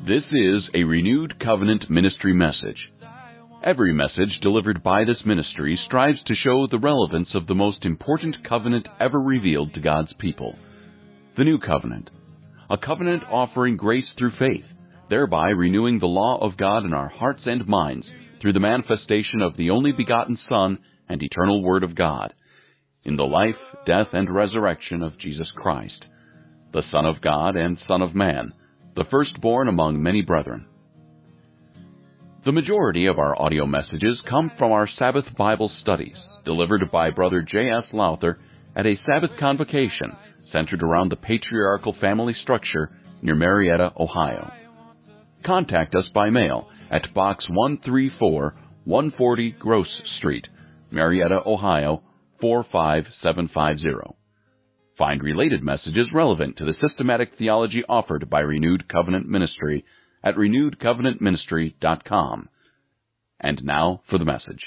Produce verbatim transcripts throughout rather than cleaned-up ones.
This is a Renewed Covenant Ministry message. Every message delivered by this ministry strives to show the relevance of the most important covenant ever revealed to God's people, the New Covenant, a covenant offering grace through faith, thereby renewing the law of God in our hearts and minds through the manifestation of the only begotten Son and eternal Word of God, in the life, death, and resurrection of Jesus Christ, the Son of God and Son of Man, the firstborn among many brethren. The majority of our audio messages come from our Sabbath Bible studies, delivered by Brother J S Lowther at a Sabbath convocation centered around the patriarchal family structure near Marietta, Ohio. Contact us by mail at Box one three four, one forty Gross Street, Marietta, Ohio, four five seven five zero. Find related messages relevant to the systematic theology offered by Renewed Covenant Ministry at renewed covenant ministry dot com. And now for the message.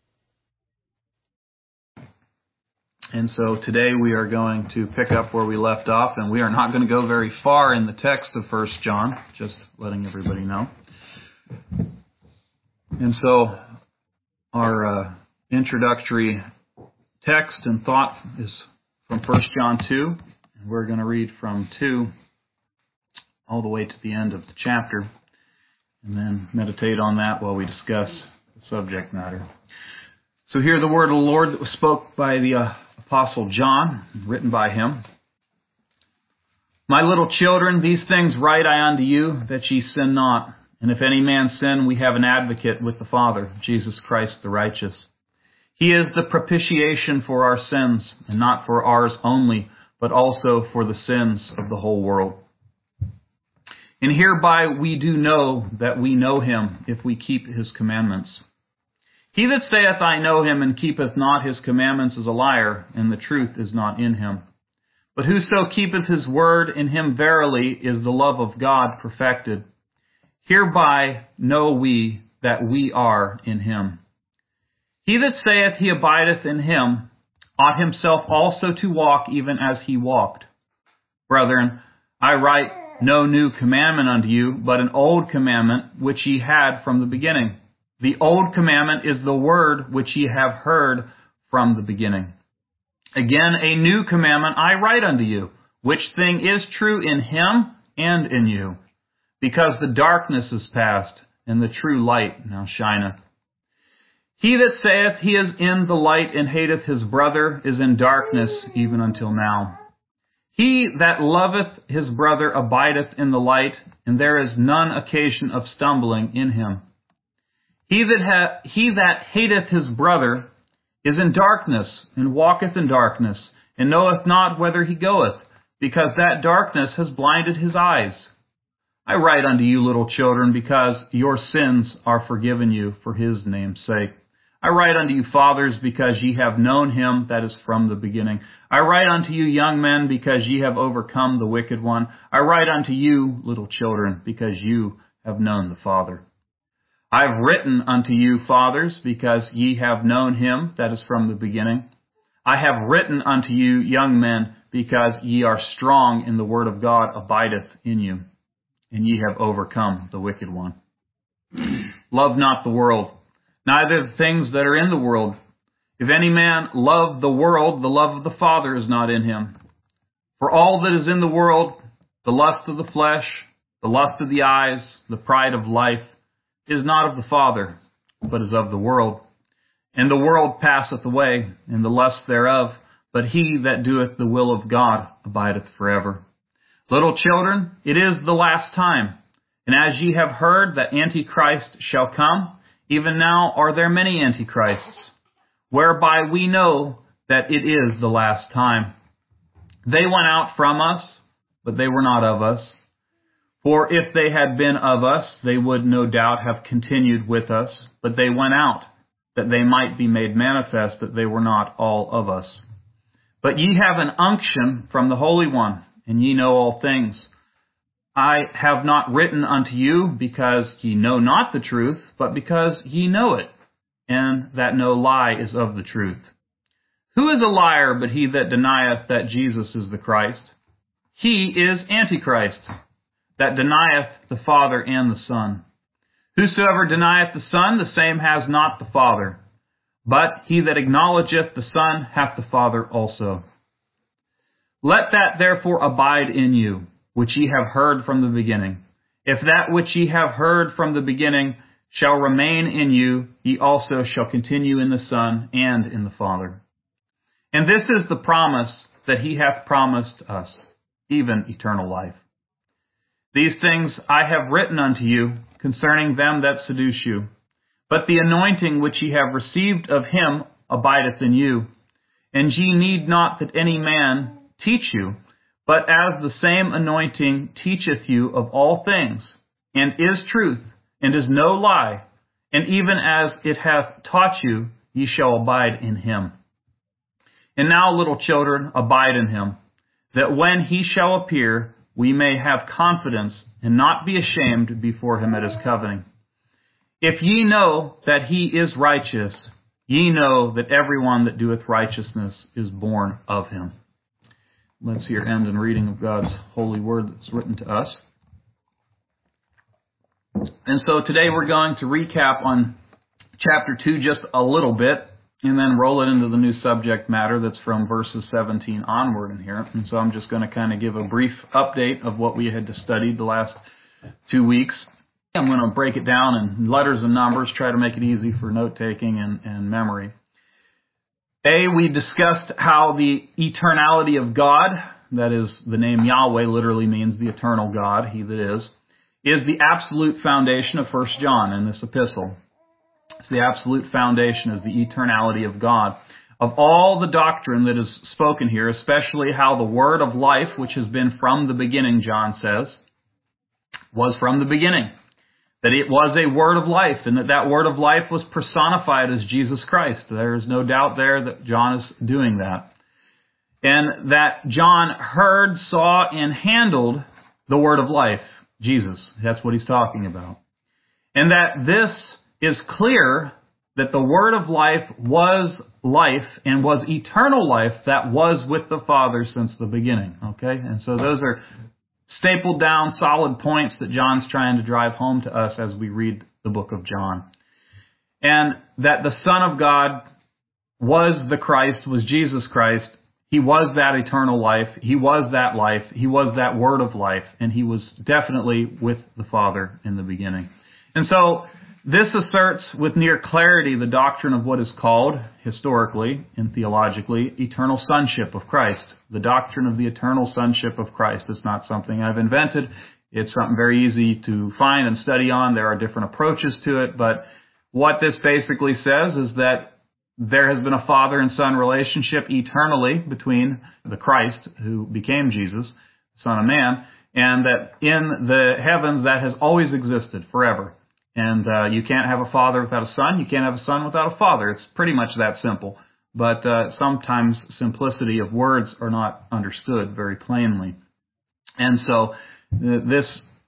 And so today we are going to pick up where we left off, and we are not going to go very far in the text of First John, just letting everybody know. And so our uh, introductory text and thought is from First John two, and we're going to read from two all the way to the end of the chapter, and then meditate on that while we discuss the subject matter. So hear the word of the Lord that was spoke by the uh, Apostle John, written by him. My little children, these things write I unto you, that ye sin not. And if any man sin, we have an advocate with the Father, Jesus Christ the righteous. He is the propitiation for our sins, and not for ours only, but also for the sins of the whole world. And hereby we do know that we know him, if we keep his commandments. He that saith, I know him, and keepeth not his commandments is a liar, and the truth is not in him. But whoso keepeth his word, in him verily is the love of God perfected. Hereby know we that we are in him. He that saith he abideth in him, ought himself also to walk even as he walked. Brethren, I write no new commandment unto you, but an old commandment which ye had from the beginning. The old commandment is the word which ye have heard from the beginning. Again, a new commandment I write unto you, which thing is true in him and in you, because the darkness is past, and the true light now shineth. He that saith he is in the light and hateth his brother is in darkness even until now. He that loveth his brother abideth in the light, and there is none occasion of stumbling in him. He that, ha- he that hateth his brother is in darkness, and walketh in darkness, and knoweth not whither he goeth, because that darkness has blinded his eyes. I write unto you, little children, because your sins are forgiven you for his name's sake. I write unto you, fathers, because ye have known him that is from the beginning. I write unto you, young men, because ye have overcome the wicked one. I write unto you, little children, because you have known the Father. I have written unto you, fathers, because ye have known him that is from the beginning. I have written unto you, young men, because ye are strong in the word of God abideth in you, and ye have overcome the wicked one. Love not the world, neither the things that are in the world. If any man love the world, the love of the Father is not in him. For all that is in the world, the lust of the flesh, the lust of the eyes, the pride of life, is not of the Father, but is of the world. And the world passeth away, and the lust thereof, but he that doeth the will of God abideth forever. Little children, it is the last time. And as ye have heard that Antichrist shall come, even now are there many antichrists, whereby we know that it is the last time. They went out from us, but they were not of us. For if they had been of us, they would no doubt have continued with us, but they went out, that they might be made manifest that they were not all of us. But ye have an unction from the Holy One, and ye know all things. I have not written unto you because ye know not the truth, but because ye know it, and that no lie is of the truth. Who is a liar but he that denieth that Jesus is the Christ? He is Antichrist. that denieth the Father and the Son. Whosoever denieth the Son, the same has not the Father. But he that acknowledgeth the Son hath the Father also. Let that therefore abide in you, which ye have heard from the beginning. If that which ye have heard from the beginning shall remain in you, ye also shall continue in the Son and in the Father. And this is the promise that he hath promised us, even eternal life. These things I have written unto you concerning them that seduce you. But the anointing which ye have received of him abideth in you. And ye need not that any man teach you, but as the same anointing teacheth you of all things, and is truth, and is no lie, and even as it hath taught you, ye shall abide in him. And now, little children, abide in him, that when he shall appear, we may have confidence, and not be ashamed before him at his coming. If ye know that he is righteous, ye know that everyone that doeth righteousness is born of him. Let's hear end and reading of God's holy word that's written to us. And so today we're going to recap on chapter two just a little bit, and then roll it into the new subject matter that's from verses seventeen onward in here. And so I'm just going to kind of give a brief update of what we had studied the last two weeks. I'm going to break it down in letters and numbers, try to make it easy for note-taking and, and memory. A, we discussed how the eternality of God, that is, the name Yahweh literally means the eternal God, he that is, is the absolute foundation of First John in this epistle. It's the absolute foundation is the eternality of God. Of all the doctrine that is spoken here, especially how the word of life, which has been from the beginning, John says, was from the beginning. That it was a word of life, and that that word of life was personified as Jesus Christ. There is no doubt there that John is doing that. And that John heard, saw, and handled the word of life, Jesus. That's what he's talking about. And that this is clear that the word of life was life and was eternal life that was with the Father since the beginning. Okay? And so those are stapled down solid points that John's trying to drive home to us as we read the book of John. And that the Son of God was the Christ, was Jesus Christ. He was that eternal life. He was that life. He was that word of life. And he was definitely with the Father in the beginning. And so this asserts with near clarity the doctrine of what is called, historically and theologically, eternal sonship of Christ. The doctrine of the eternal sonship of Christ is not something I've invented. It's something very easy to find and study on. There are different approaches to it, but what this basically says is that there has been a father and son relationship eternally between the Christ, who became Jesus, Son of Man, and that in the heavens that has always existed forever. And uh, you can't have a father without a son. You can't have a son without a father. It's pretty much that simple. But uh, sometimes simplicity of words are not understood very plainly. And so uh, this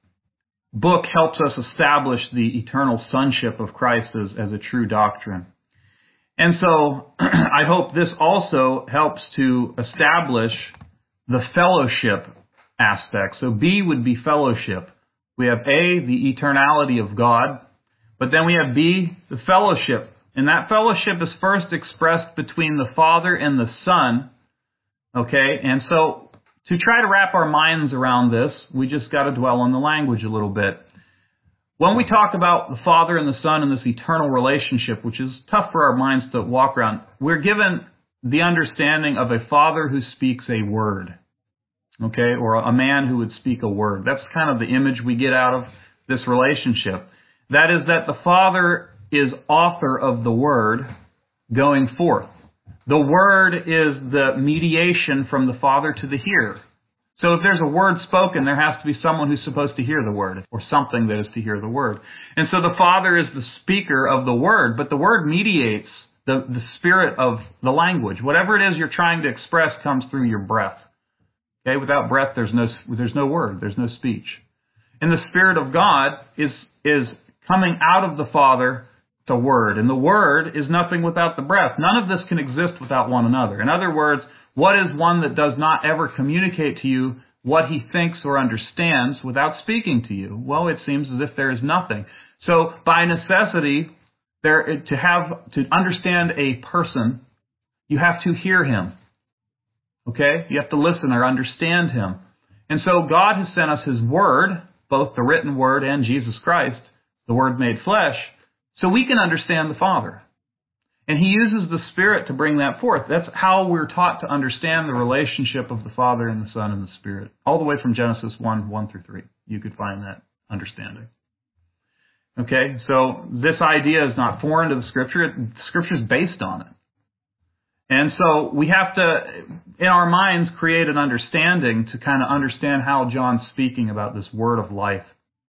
book helps us establish the eternal sonship of Christ as, as a true doctrine. And so I hope this also helps to establish the fellowship aspect. So B would be fellowship. We have A, the eternality of God, but then we have B, the fellowship. And that fellowship is first expressed between the Father and the Son. Okay, and so to try to wrap our minds around this, we just got to dwell on the language a little bit. When we talk about the Father and the Son and this eternal relationship, which is tough for our minds to walk around, we're given the understanding of a Father who speaks a word. Okay, or a man who would speak a word. That's kind of the image we get out of this relationship. That is that the Father is author of the word going forth. The word is the mediation from the Father to the hearer. So if there's a word spoken, there has to be someone who's supposed to hear the word, or something that is to hear the word. And so the Father is the speaker of the word, but the word mediates the, the spirit of the language. Whatever it is you're trying to express comes through your breath. Okay, without breath, there's no there's no word, there's no speech. And the Spirit of God is is coming out of the Father to Word. And the Word is nothing without the breath. None of this can exist without one another. In other words, what is one that does not ever communicate to you what he thinks or understands without speaking to you? Well, it seems as if there is nothing. So by necessity, there to have to understand a person, you have to hear him. Okay? You have to listen or understand him. And so God has sent us his word, both the written word and Jesus Christ, the word made flesh, so we can understand the Father. And he uses the Spirit to bring that forth. That's how we're taught to understand the relationship of the Father and the Son and the Spirit. All the way from Genesis one, one through three. You could find that understanding. Okay, so this idea is not foreign to the Scripture. It, the Scripture is based on it. And so we have to, in our minds, create an understanding to kind of understand how John's speaking about this word of life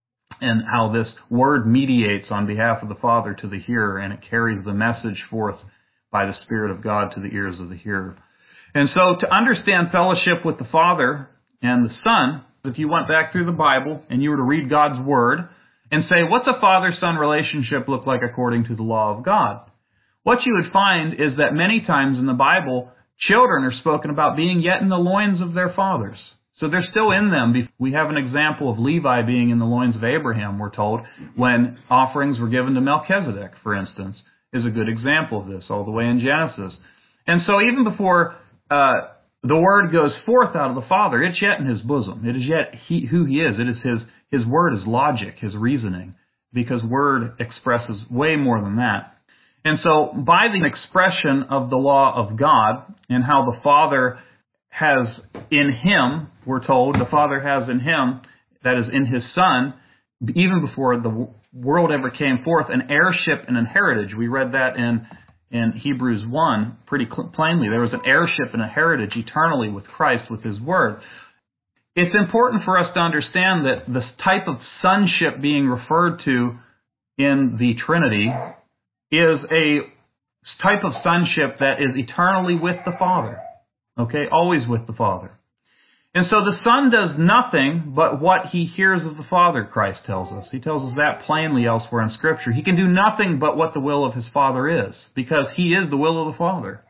and how this word mediates on behalf of the Father to the hearer, and it carries the message forth by the Spirit of God to the ears of the hearer. And so to understand fellowship with the Father and the Son, if you went back through the Bible and you were to read God's Word and say, what's a father-son relationship look like according to the law of God? What you would find is that many times in the Bible, children are spoken about being yet in the loins of their fathers. So they're still in them. We have an example of Levi being in the loins of Abraham, we're told, when offerings were given to Melchizedek, for instance, is a good example of this, all the way in Genesis. And so even before uh, the word goes forth out of the Father, it's yet in his bosom. It is yet he, who he is. It is his, his word is logic, his reasoning, because word expresses way more than that. And so by the expression of the law of God and how the Father has in him, we're told, the Father has in him, that is in his Son, even before the world ever came forth, an heirship and an heritage. We read that in, in Hebrews one pretty plainly. There was an heirship and a heritage eternally with Christ, with his Word. It's important for us to understand that this type of sonship being referred to in the Trinity is a type of sonship that is eternally with the Father. Okay, always with the Father. And so the Son does nothing but what he hears of the Father, Christ tells us. He tells us that plainly elsewhere in Scripture. He can do nothing but what the will of his Father is, because he is the will of the Father.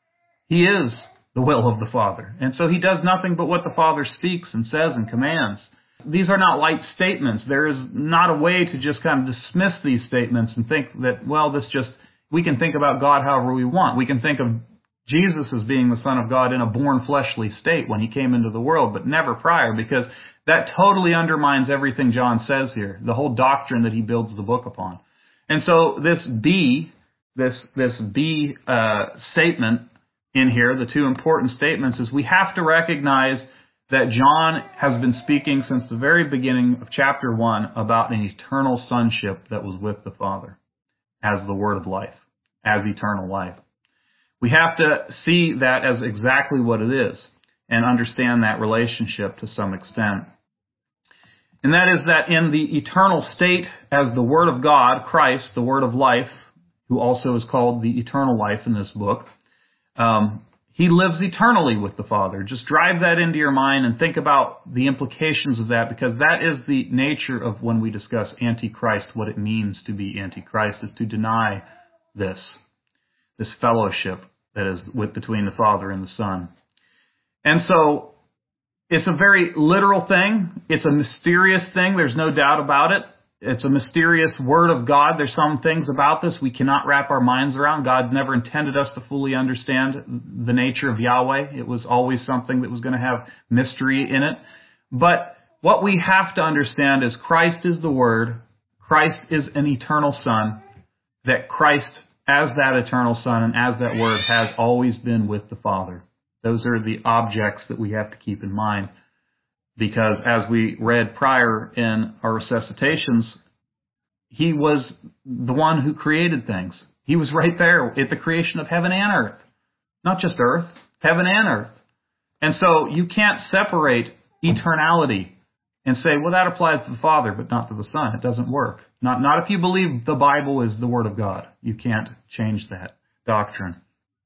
He is the will of the Father. And so he does nothing but what the Father speaks and says and commands. These are not light statements. There is not a way to just kind of dismiss these statements and think that, well, this just, we can think about God however we want. We can think of Jesus as being the Son of God in a born fleshly state when he came into the world, but never prior, because that totally undermines everything John says here, the whole doctrine that he builds the book upon. And so this B, this this B uh, statement in here, the two important statements, is we have to recognize that John has been speaking since the very beginning of chapter one about an eternal sonship that was with the Father as the word of life, as eternal life. We have to see that as exactly what it is and understand that relationship to some extent. And that is that in the eternal state as the Word of God, Christ, the Word of life, who also is called the eternal life in this book, um, he lives eternally with the Father. Just drive that into your mind and think about the implications of that, because that is the nature of when we discuss Antichrist, what it means to be Antichrist, is to deny this. This fellowship that is with between the Father and the Son. And so it's a very literal thing. It's a mysterious thing. There's no doubt about it. It's a mysterious word of God. There's some things about this we cannot wrap our minds around. God never intended us to fully understand the nature of Yahweh. It was always something that was going to have mystery in it. But what we have to understand is Christ is the Word. Christ is an eternal Son. That Christ, as that eternal Son and as that Word, has always been with the Father. Those are the objects that we have to keep in mind. Because as we read prior in our resuscitations, he was the one who created things. He was right there at the creation of heaven and earth. Not just earth, heaven and earth. And so you can't separate eternality and say, well, that applies to the Father, but not to the Son. It doesn't work. Not, not if you believe the Bible is the Word of God. You can't change that doctrine.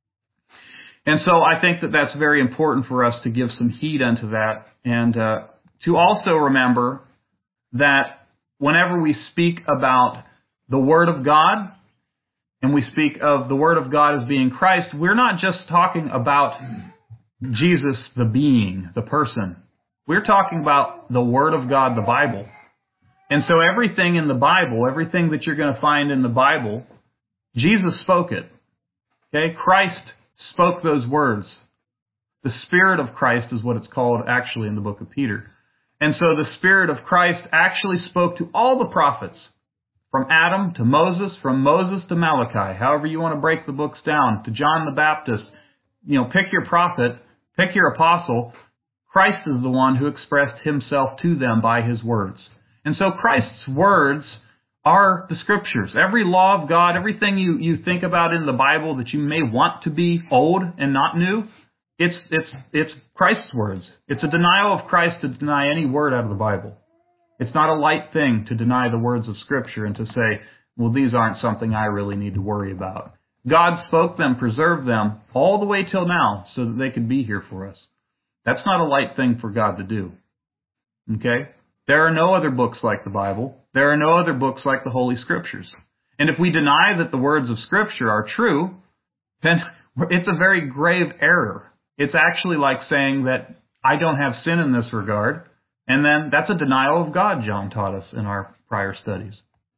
And so I think that that's very important for us to give some heed unto that, and uh, to also remember that whenever we speak about the Word of God, and we speak of the Word of God as being Christ, we're not just talking about Jesus, the being, the person. We're talking about the Word of God, the Bible. And so everything in the Bible, everything that you're going to find in the Bible, Jesus spoke it. Okay? Christ spoke those words. The Spirit of Christ is what it's called actually in the book of Peter. And so the Spirit of Christ actually spoke to all the prophets, from Adam to Moses, from Moses to Malachi, however you want to break the books down, to John the Baptist. You know, pick your prophet, pick your apostle. Christ is the one who expressed himself to them by his words. And so Christ's words are the Scriptures. Every law of God, everything you, you think about in the Bible that you may want to be old and not new, it's, it's, it's Christ's words. It's a denial of Christ to deny any word out of the Bible. It's not a light thing to deny the words of Scripture and to say, well, these aren't something I really need to worry about. God spoke them, preserved them all the way till now so that they could be here for us. That's not a light thing for God to do. Okay? There are no other books like the Bible. There are no other books like the Holy Scriptures. And if we deny that the words of Scripture are true, then it's a very grave error. It's actually like saying that I don't have sin in this regard, and then that's a denial of God, John taught us in our prior studies.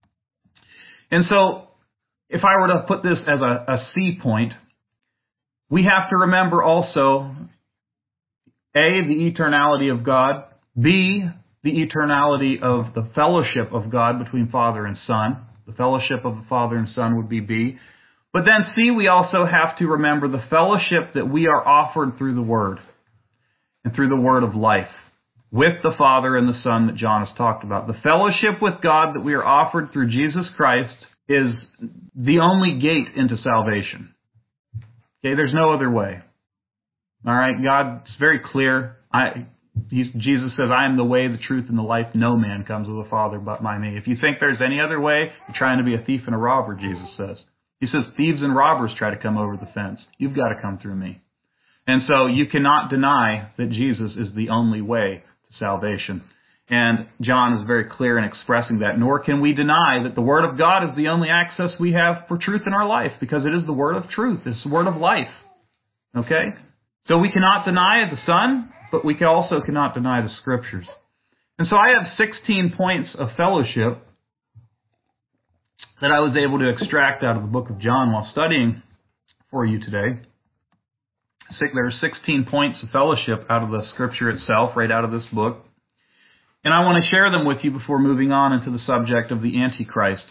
And so, if I were to put this as a, a C point, we have to remember also, A, the eternality of God, B, the eternality of the fellowship of God between Father and Son. The fellowship of the Father and Son would be B. But then C, we also have to remember the fellowship that we are offered through the Word and through the Word of life with the Father and the Son that John has talked about. The fellowship with God that we are offered through Jesus Christ is the only gate into salvation. Okay, there's no other way. All right, God's very clear. I, he's, Jesus says, I am the way, the truth, and the life. No man comes to the Father but by me. If you think there's any other way, you're trying to be a thief and a robber, Jesus says. He says, thieves and robbers try to come over the fence. You've got to come through me. And so you cannot deny that Jesus is the only way to salvation. And John is very clear in expressing that. Nor can we deny that the Word of God is the only access we have for truth in our life, because it is the Word of truth. It's the Word of life. Okay? So we cannot deny the Son, but we also cannot deny the Scriptures. And so I have sixteen points of fellowship that I was able to extract out of the book of John while studying for you today. There are sixteen points of fellowship out of the Scripture itself, right out of this book. And I want to share them with you before moving on into the subject of the Antichrist.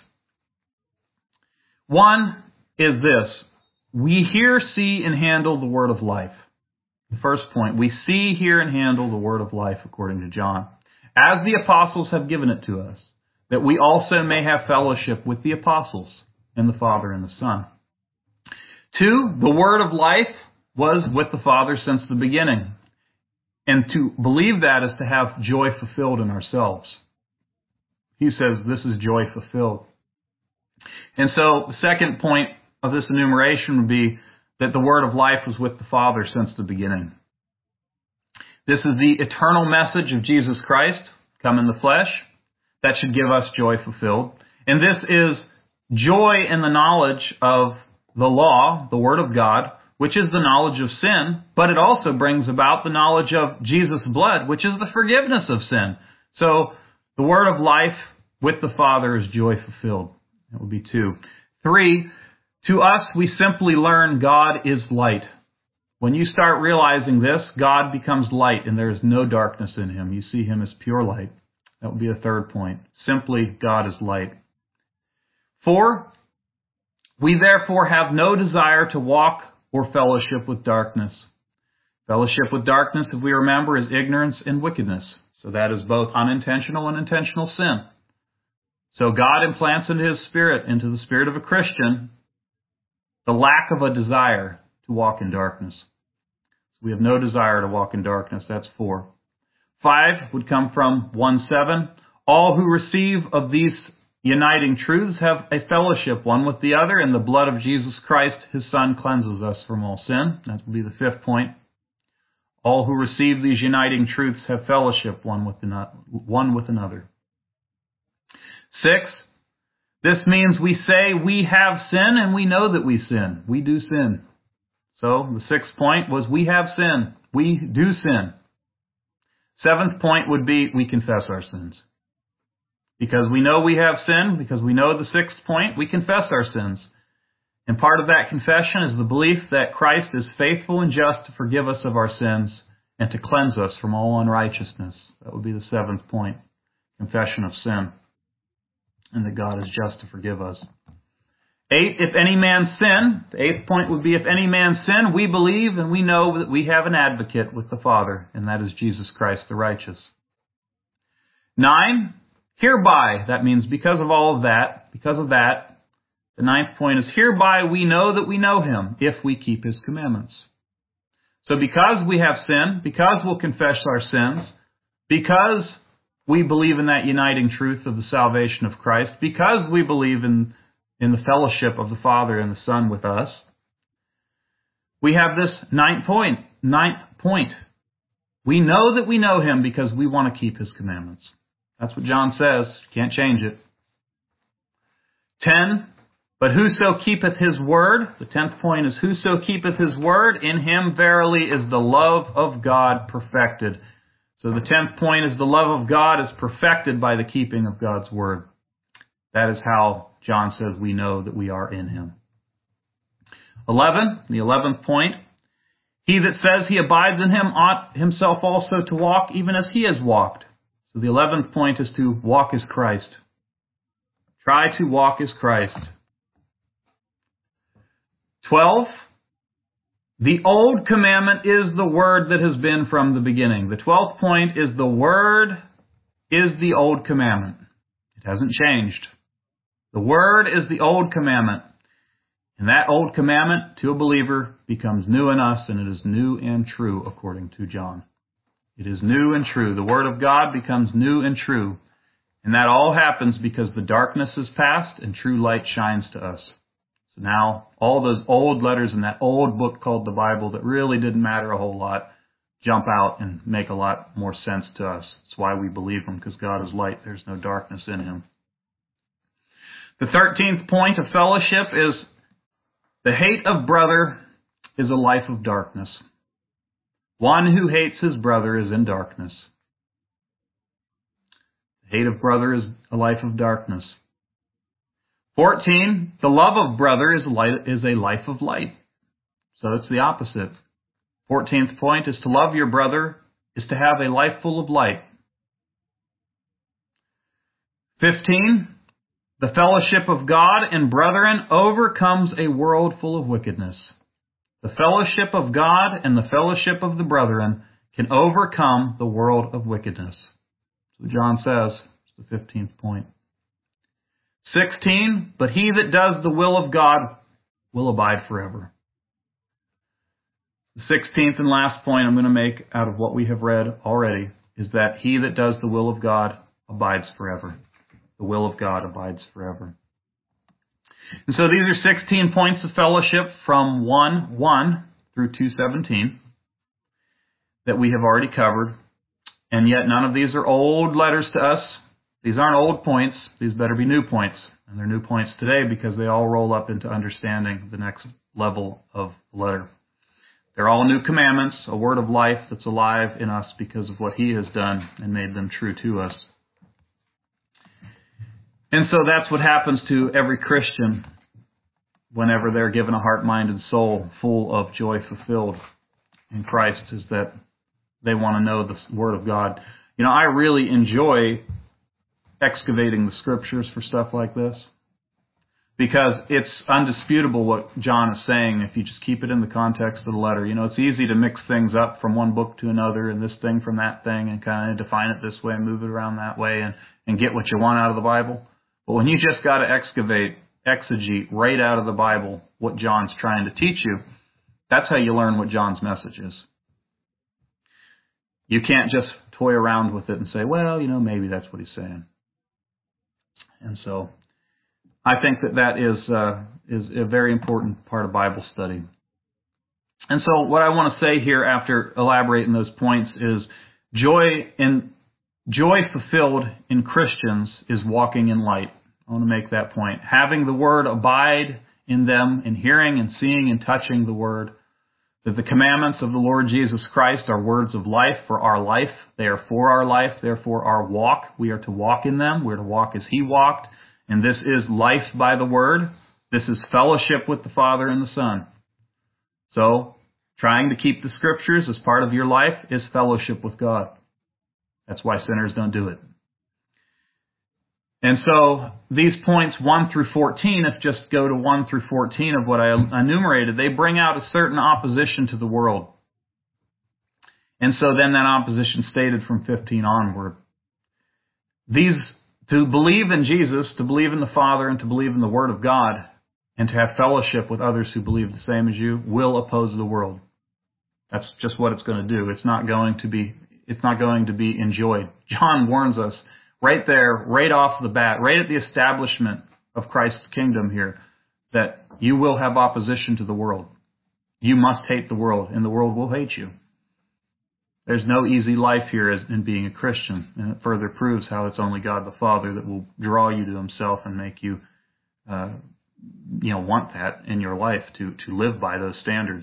One is this: we hear, see, and handle the word of life. The first point, we see, hear, and handle the word of life, according to John, as the apostles have given it to us, that we also may have fellowship with the apostles and the Father and the Son. Two, the word of life was with the Father since the beginning. And to believe that is to have joy fulfilled in ourselves. He says this is joy fulfilled. And so the second point of this enumeration would be that the word of life was with the Father since the beginning. This is the eternal message of Jesus Christ, come in the flesh. That should give us joy fulfilled. And this is joy in the knowledge of the law, the Word of God, which is the knowledge of sin, but it also brings about the knowledge of Jesus' blood, which is the forgiveness of sin. So the word of life with the Father is joy fulfilled. That would be two. Three, to us we simply learn God is light. When you start realizing this, God becomes light and there is no darkness in him. You see him as pure light. That would be a third point. Simply, God is light. Four, we therefore have no desire to walk or fellowship with darkness. Fellowship with darkness, if we remember, is ignorance and wickedness. So that is both unintentional and intentional sin. So God implants into his spirit, into the spirit of a Christian, the lack of a desire to walk in darkness. So we have no desire to walk in darkness. That's four. Five would come from one seven. All who receive of these uniting truths have a fellowship one with the other, and the blood of Jesus Christ, his Son, cleanses us from all sin. That will be the fifth point. All who receive these uniting truths have fellowship one with another. One with another. Six, this means we say we have sin and we know that we sin. We do sin. So the sixth point was we have sin. We do sin. Seventh point would be we confess our sins. Because we know we have sin, because we know the sixth point, we confess our sins. And part of that confession is the belief that Christ is faithful and just to forgive us of our sins and to cleanse us from all unrighteousness. That would be the seventh point, confession of sin, and that God is just to forgive us. Eight, if any man sin, the eighth point would be if any man sin, we believe and we know that we have an advocate with the Father, and that is Jesus Christ the righteous. Nine, hereby, that means because of all of that, because of that, the ninth point is hereby we know that we know Him if we keep His commandments. So because we have sin, because we'll confess our sins, because we believe in that uniting truth of the salvation of Christ, because we believe in, in the fellowship of the Father and the Son with us, we have this ninth point. Ninth point. We know that we know Him because we want to keep His commandments. That's what John says. Can't change it. Ten, but whoso keepeth His word, the tenth point is whoso keepeth His word, in him verily is the love of God perfected. So the tenth point is the love of God is perfected by the keeping of God's word. That is how John says we know that we are in Him. Eleven, the eleventh point, he that says he abides in Him ought himself also to walk even as He has walked. So the eleventh point is to walk as Christ. Try to walk as Christ. Twelve, the old commandment is the word that has been from the beginning. The twelfth point is the word is the old commandment. It hasn't changed. The word is the old commandment. And that old commandment to a believer becomes new in us, and it is new and true according to John. It is new and true. The word of God becomes new and true. And that all happens because the darkness is past and true light shines to us. So now all those old letters in that old book called the Bible that really didn't matter a whole lot jump out and make a lot more sense to us. That's why we believe Him, because God is light. There's no darkness in Him. The thirteenth point of fellowship is the hate of brother is a life of darkness. One who hates his brother is in darkness. The hate of brother is a life of darkness. fourteen, the love of brother is a light, is a life of light. So it's the opposite. fourteenth point is to love your brother is to have a life full of light. fifteen, the fellowship of God and brethren overcomes a world full of wickedness. The fellowship of God and the fellowship of the brethren can overcome the world of wickedness. So John says, it's the fifteenth point. sixteen, but he that does the will of God will abide forever. The sixteenth and last point I'm going to make out of what we have read already is that he that does the will of God abides forever. The will of God abides forever. And so these are sixteen points of fellowship from one one through two seventeen that we have already covered. And yet none of these are old letters to us. These aren't old points. These better be new points. And they're new points today because they all roll up into understanding the next level of the letter. They're all new commandments, a word of life that's alive in us because of what He has done and made them true to us. And so that's what happens to every Christian whenever they're given a heart, mind, and soul full of joy fulfilled in Christ, is that they want to know the Word of God. You know, I really enjoy excavating the Scriptures for stuff like this because it's undisputable what John is saying if you just keep it in the context of the letter. You know, it's easy to mix things up from one book to another and this thing from that thing and kind of define it this way and move it around that way and, and get what you want out of the Bible. But when you just got to excavate, exegete right out of the Bible what John's trying to teach you, that's how you learn what John's message is. You can't just toy around with it and say, well, you know, maybe that's what he's saying. And so I think that that is, uh, is a very important part of Bible study. And so what I want to say here after elaborating those points is joy in joy fulfilled in Christians is walking in light. I want to make that point. Having the Word abide in them, in hearing and seeing and touching the Word, that the commandments of the Lord Jesus Christ are words of life for our life. They are for our life, therefore our walk. We are to walk in them. We are to walk as He walked. And this is life by the Word. This is fellowship with the Father and the Son. So, trying to keep the Scriptures as part of your life is fellowship with God. That's why sinners don't do it. And so, these points one through fourteen, if just go to one through fourteen of what I enumerated, they bring out a certain opposition to the world. And so then that opposition stated from fifteen onward. These, to believe in Jesus, to believe in the Father, and to believe in the Word of God, and to have fellowship with others who believe the same as you, will oppose the world. That's just what it's going to do. It's not going to be, it's not going to be enjoyed. John warns us right there, right off the bat, right at the establishment of Christ's kingdom here, that you will have opposition to the world. You must hate the world, and the world will hate you. There's no easy life here in being a Christian, and it further proves how it's only God the Father that will draw you to Himself and make you, uh, you know, want that in your life to to live by those standards.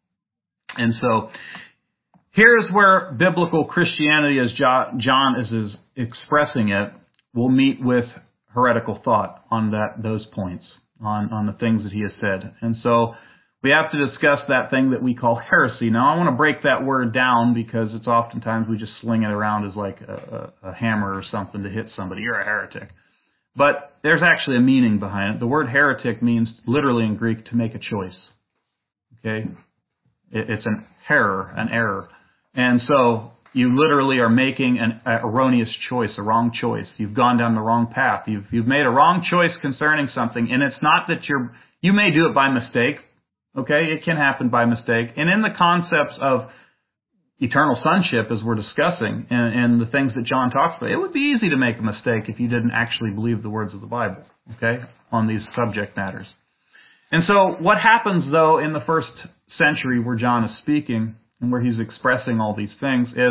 And so, here's where biblical Christianity, as John is expressing it, will meet with heretical thought on that those points, on, on the things that he has said. And so we have to discuss that thing that we call heresy. Now, I want to break that word down because it's oftentimes we just sling it around as like a, a, a hammer or something to hit somebody. You're a heretic. But there's actually a meaning behind it. The word heretic means literally in Greek to make a choice. Okay? It, it's an error, an error. And so you literally are making an erroneous choice, a wrong choice. You've gone down the wrong path. You've you've made a wrong choice concerning something, and it's not that you're you may do it by mistake. Okay, it can happen by mistake. And in the concepts of eternal sonship, as we're discussing, and, and the things that John talks about, it would be easy to make a mistake if you didn't actually believe the words of the Bible. Okay, on these subject matters. And so, what happens though in the first century where John is speaking, and where he's expressing all these things, is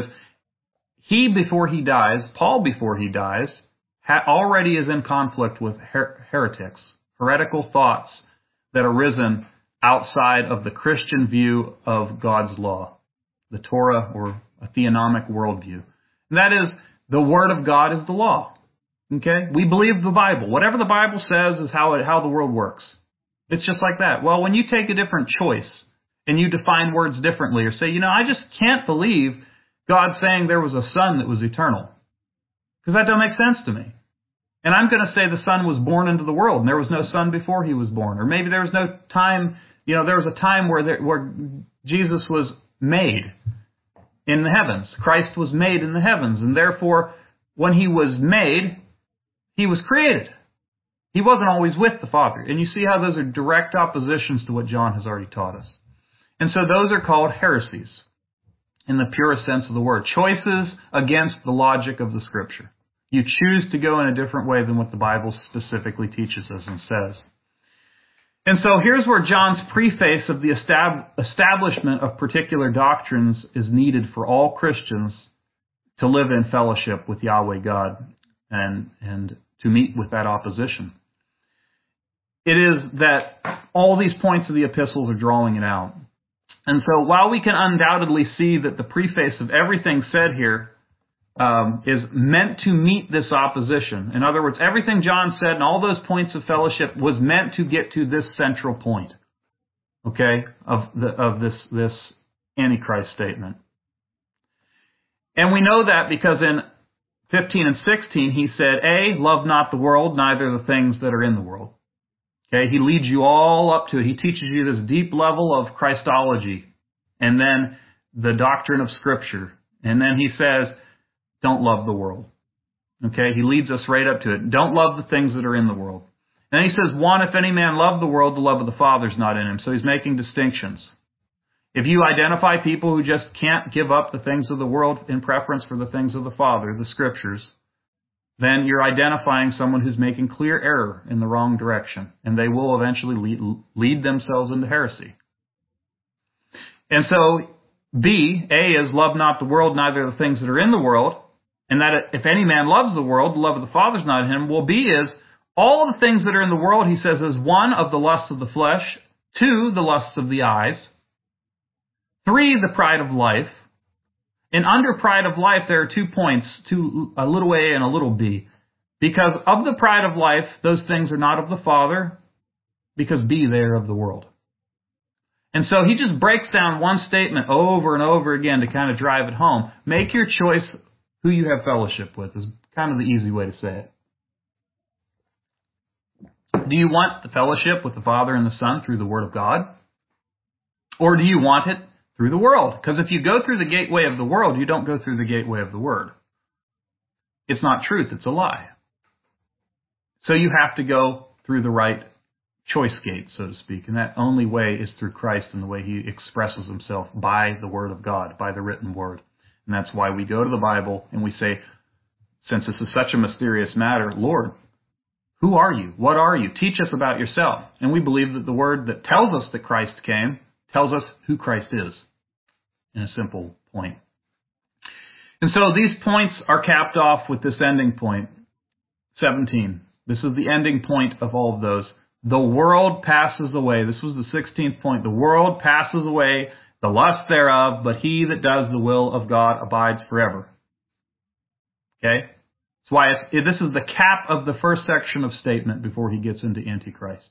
he, before he dies, Paul, before he dies, ha- already is in conflict with her- heretics, heretical thoughts that arisen outside of the Christian view of God's law, the Torah, or a theonomic worldview. And that is, the Word of God is the law. Okay? We believe the Bible. Whatever the Bible says is how it, how the world works. It's just like that. Well, when you take a different choice, and you define words differently, or say, you know, I just can't believe God saying there was a Son that was eternal. Because that don't make sense to me. And I'm going to say the Son was born into the world, and there was no Son before He was born. Or maybe there was no time, you know, there was a time where there, where Jesus was made in the heavens. Christ was made in the heavens. And therefore, when He was made, He was created. He wasn't always with the Father. And you see how those are direct oppositions to what John has already taught us. And so those are called heresies in the purest sense of the word. Choices against the logic of the Scripture. You choose to go in a different way than what the Bible specifically teaches us and says. And so here's where John's preface of the estab- establishment of particular doctrines is needed for all Christians to live in fellowship with Yahweh God and, and to meet with that opposition. It is that all these points of the epistles are drawing it out. And so while we can undoubtedly see that the preface of everything said here um, is meant to meet this opposition, in other words, everything John said and all those points of fellowship was meant to get to this central point, okay, of the of this this Antichrist statement. And we know that because in fifteen and sixteen he said, A, love not the world, neither the things that are in the world. Okay, he leads you all up to it. He teaches you this deep level of Christology and then the doctrine of Scripture. And then he says, don't love the world. Okay, he leads us right up to it. Don't love the things that are in the world. And then he says, one, if any man love the world, the love of the Father is not in him. So he's making distinctions. If you identify people who just can't give up the things of the world in preference for the things of the Father, the Scriptures, then you're identifying someone who's making clear error in the wrong direction, and they will eventually lead, lead themselves into heresy. And so, B, A is love not the world, neither the things that are in the world, and that if any man loves the world, the love of the Father is not in him. Well, B is all the things that are in the world, he says, is one, of the lusts of the flesh, two, the lusts of the eyes, Three, the pride of life. And under pride of life, there are two points, two, a little a and a little b. Because of the pride of life, those things are not of the Father, because b, they are of the world. And so he just breaks down one statement over and over again to kind of drive it home. Make your choice who you have fellowship with is kind of the easy way to say it. Do you want the fellowship with the Father and the Son through the Word of God? Or do you want it through the world? Because if you go through the gateway of the world, you don't go through the gateway of the Word. It's not truth, it's a lie. So you have to go through the right choice gate, so to speak. And that only way is through Christ and the way he expresses himself by the Word of God, by the written Word. And that's why we go to the Bible and we say, since this is such a mysterious matter, Lord, who are you? What are you? Teach us about yourself. And we believe that the Word that tells us that Christ came tells us who Christ is, in a simple point. And so these points are capped off with this ending point, seventeen. This is the ending point of all of those. The world passes away. This was the sixteenth point. The world passes away, the lust thereof, but he that does the will of God abides forever. Okay? That's why it's, this is the cap of the first section of statement before he gets into Antichrist.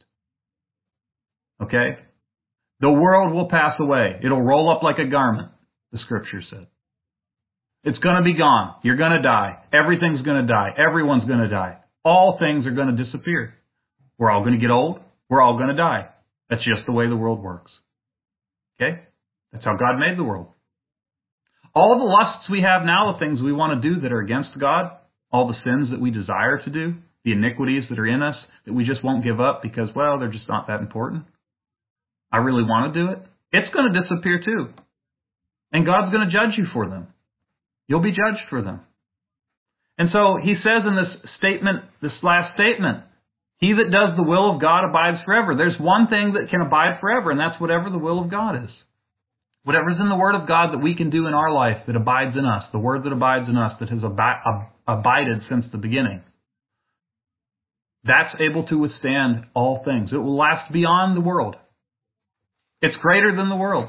Okay? The world will pass away. It'll roll up like a garment, the scripture said. It's going to be gone. You're going to die. Everything's going to die. Everyone's going to die. All things are going to disappear. We're all going to get old. We're all going to die. That's just the way the world works. Okay? That's how God made the world. All the lusts we have now, the things we want to do that are against God, all the sins that we desire to do, the iniquities that are in us that we just won't give up because, well, they're just not that important. I really want to do it. It's going to disappear too. And God's going to judge you for them. You'll be judged for them. And so he says in this statement, this last statement, he that does the will of God abides forever. There's one thing that can abide forever, and that's whatever the will of God is. Whatever's in the Word of God that we can do in our life that abides in us, the Word that abides in us that has ab- ab- abided since the beginning, that's able to withstand all things. It will last beyond the world. It's greater than the world.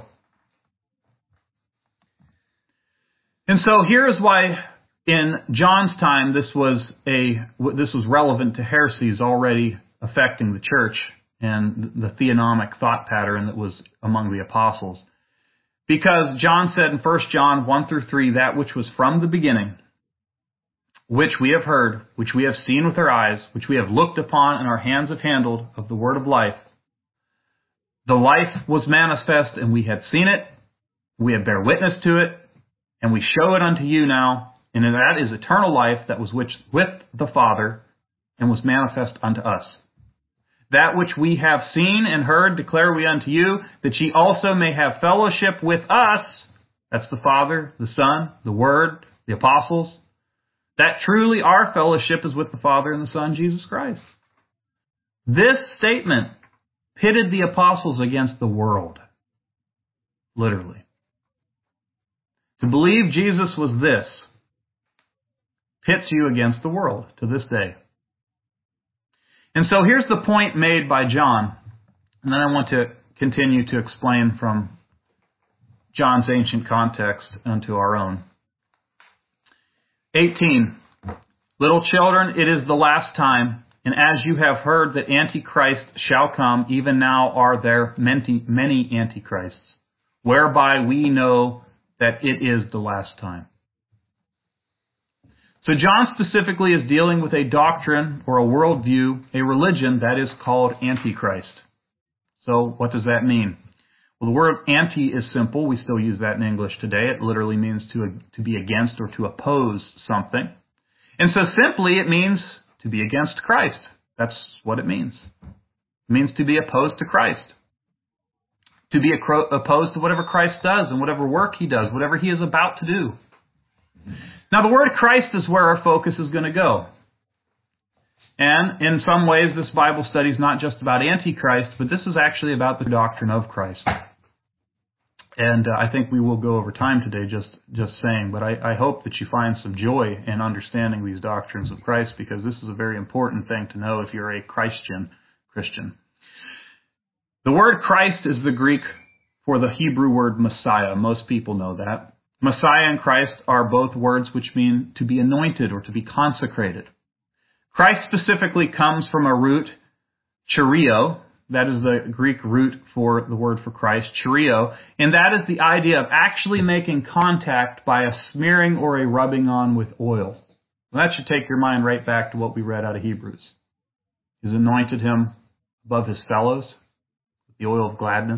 And so here is why in John's time this was a this was relevant to heresies already affecting the church and the theonomic thought pattern that was among the apostles. Because John said in First John one through three, that which was from the beginning, which we have heard, which we have seen with our eyes, which we have looked upon and our hands have handled of the word of life. The life was manifest, and we have seen it, we have bear witness to it, and we show it unto you now, and that is eternal life that was which, with the Father, and was manifest unto us. That which we have seen and heard declare we unto you, that ye also may have fellowship with us, that's the Father, the Son, the Word, the Apostles, that truly our fellowship is with the Father and the Son, Jesus Christ. This statement pitted the apostles against the world, literally. To believe Jesus was this pits you against the world to this day. And so here's the point made by John, and then I want to continue to explain from John's ancient context unto our own. eighteen. Little children, it is the last time, and as you have heard that Antichrist shall come, even now are there many, many Antichrists, whereby we know that it is the last time. So John specifically is dealing with a doctrine or a worldview, a religion that is called Antichrist. So what does that mean? Well, the word anti is simple. We still use that in English today. It literally means to, to be against or to oppose something. And so simply it means to be against Christ. That's what it means. It means to be opposed to Christ. To be opposed to whatever Christ does and whatever work he does, whatever he is about to do. Now, the word Christ is where our focus is going to go. And in some ways, this Bible study is not just about Antichrist, but this is actually about the doctrine of Christ. And uh, I think we will go over time today just, just saying, but I, I hope that you find some joy in understanding these doctrines of Christ, because this is a very important thing to know if you're a Christian Christian. The word Christ is the Greek for the Hebrew word Messiah. Most people know that. Messiah and Christ are both words which mean to be anointed or to be consecrated. Christ specifically comes from a root, chorio. That is the Greek root for the word for Christ, chorio. And that is the idea of actually making contact by a smearing or a rubbing on with oil. Well, that should take your mind right back to what we read out of Hebrews. He's anointed him above his fellows with the oil of gladness.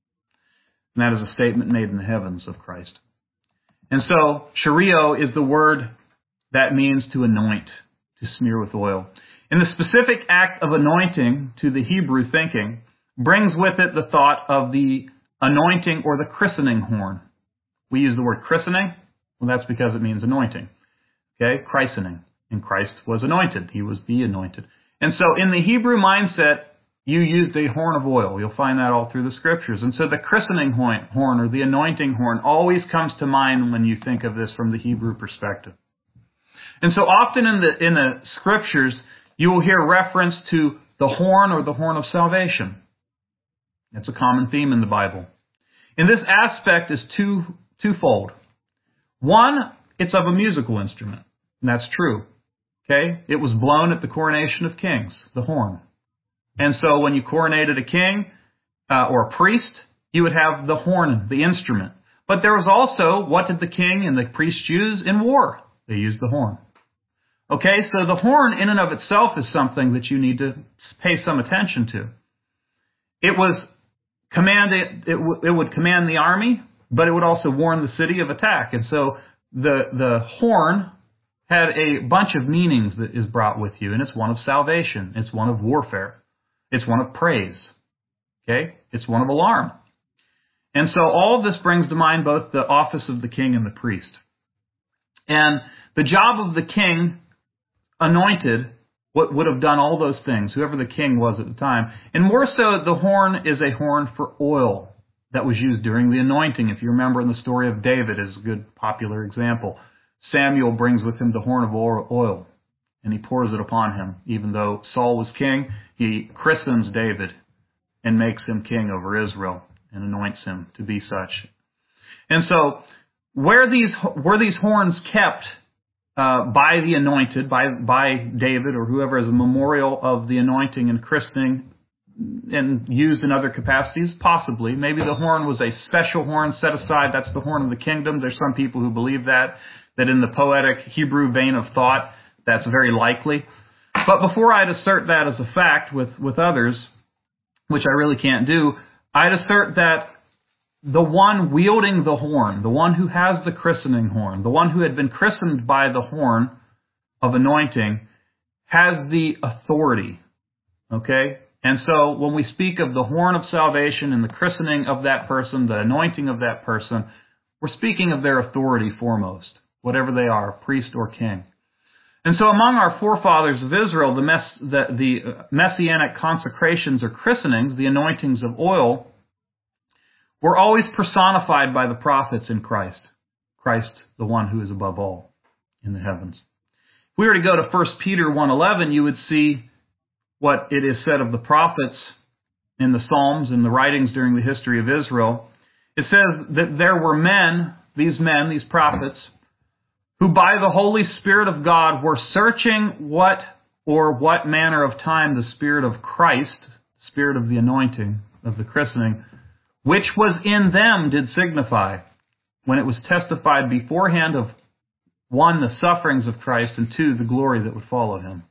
And that is a statement made in the heavens of Christ. And so, chorio is the word that means to anoint, to smear with oil. And the specific act of anointing, to the Hebrew thinking, brings with it the thought of the anointing or the christening horn. We use the word christening. Well, that's because it means anointing. Okay, christening. And Christ was anointed. He was the anointed. And so in the Hebrew mindset, you used a horn of oil. You'll find that all through the scriptures. And so the christening horn or the anointing horn always comes to mind when you think of this from the Hebrew perspective. And so often in the in the scriptures, you will hear reference to the horn or the horn of salvation. It's a common theme in the Bible. And this aspect is two twofold. One, it's of a musical instrument. And that's true. Okay? It was blown at the coronation of kings, the horn. And so when you coronated a king uh, or a priest, you would have the horn, the instrument. But there was also, what did the king and the priest use in war? They used the horn. Okay, so the horn in and of itself is something that you need to pay some attention to. It was commanded, it, w- it would command the army, but it would also warn the city of attack. And so the the horn had a bunch of meanings that is brought with you, and it's one of salvation. It's one of warfare. It's one of praise. Okay? It's one of alarm. And so all of this brings to mind both the office of the king and the priest. And the job of the king, anointed, what would have done all those things, whoever the king was at the time. And more so, the horn is a horn for oil that was used during the anointing. If you remember in the story of David, is a good popular example. Samuel brings with him the horn of oil, and he pours it upon him. Even though Saul was king, he christens David and makes him king over Israel and anoints him to be such. And so, where these were these horns kept uh, by the anointed, by by David or whoever, as a memorial of the anointing and christening, and used in other capacities? Possibly. Maybe the horn was a special horn set aside. That's the horn of the kingdom. There's some people who believe that, that in the poetic Hebrew vein of thought, that's very likely. But before I'd assert that as a fact with, with others, which I really can't do, I'd assert that the one wielding the horn, the one who has the christening horn, the one who had been christened by the horn of anointing, has the authority. Okay? And so when we speak of the horn of salvation and the christening of that person, the anointing of that person, we're speaking of their authority foremost, whatever they are, priest or king. And so among our forefathers of Israel, the, mess, the, the messianic consecrations or christenings, the anointings of oil, were always personified by the prophets in Christ. Christ, the one who is above all in the heavens. If we were to go to First Peter one eleven, you would see what it is said of the prophets in the Psalms and the writings during the history of Israel. It says that there were men, these men, these prophets, who by the Holy Spirit of God were searching what or what manner of time the Spirit of Christ, Spirit of the anointing, of the christening, which was in them did signify, when it was testified beforehand of, one, the sufferings of Christ, and two, the glory that would follow him.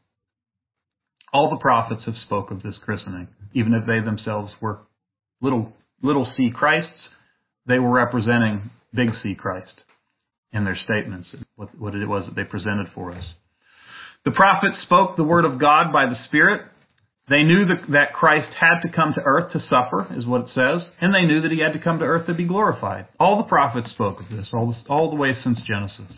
All the prophets have spoke of this christening. Even if they themselves were little little c Christs, they were representing big C Christ in their statements, what, what it was that they presented for us. The prophets spoke the word of God by the Spirit. They knew that, that Christ had to come to earth to suffer, is what it says, and they knew that he had to come to earth to be glorified. All the prophets spoke of this, all, the, all the way since Genesis.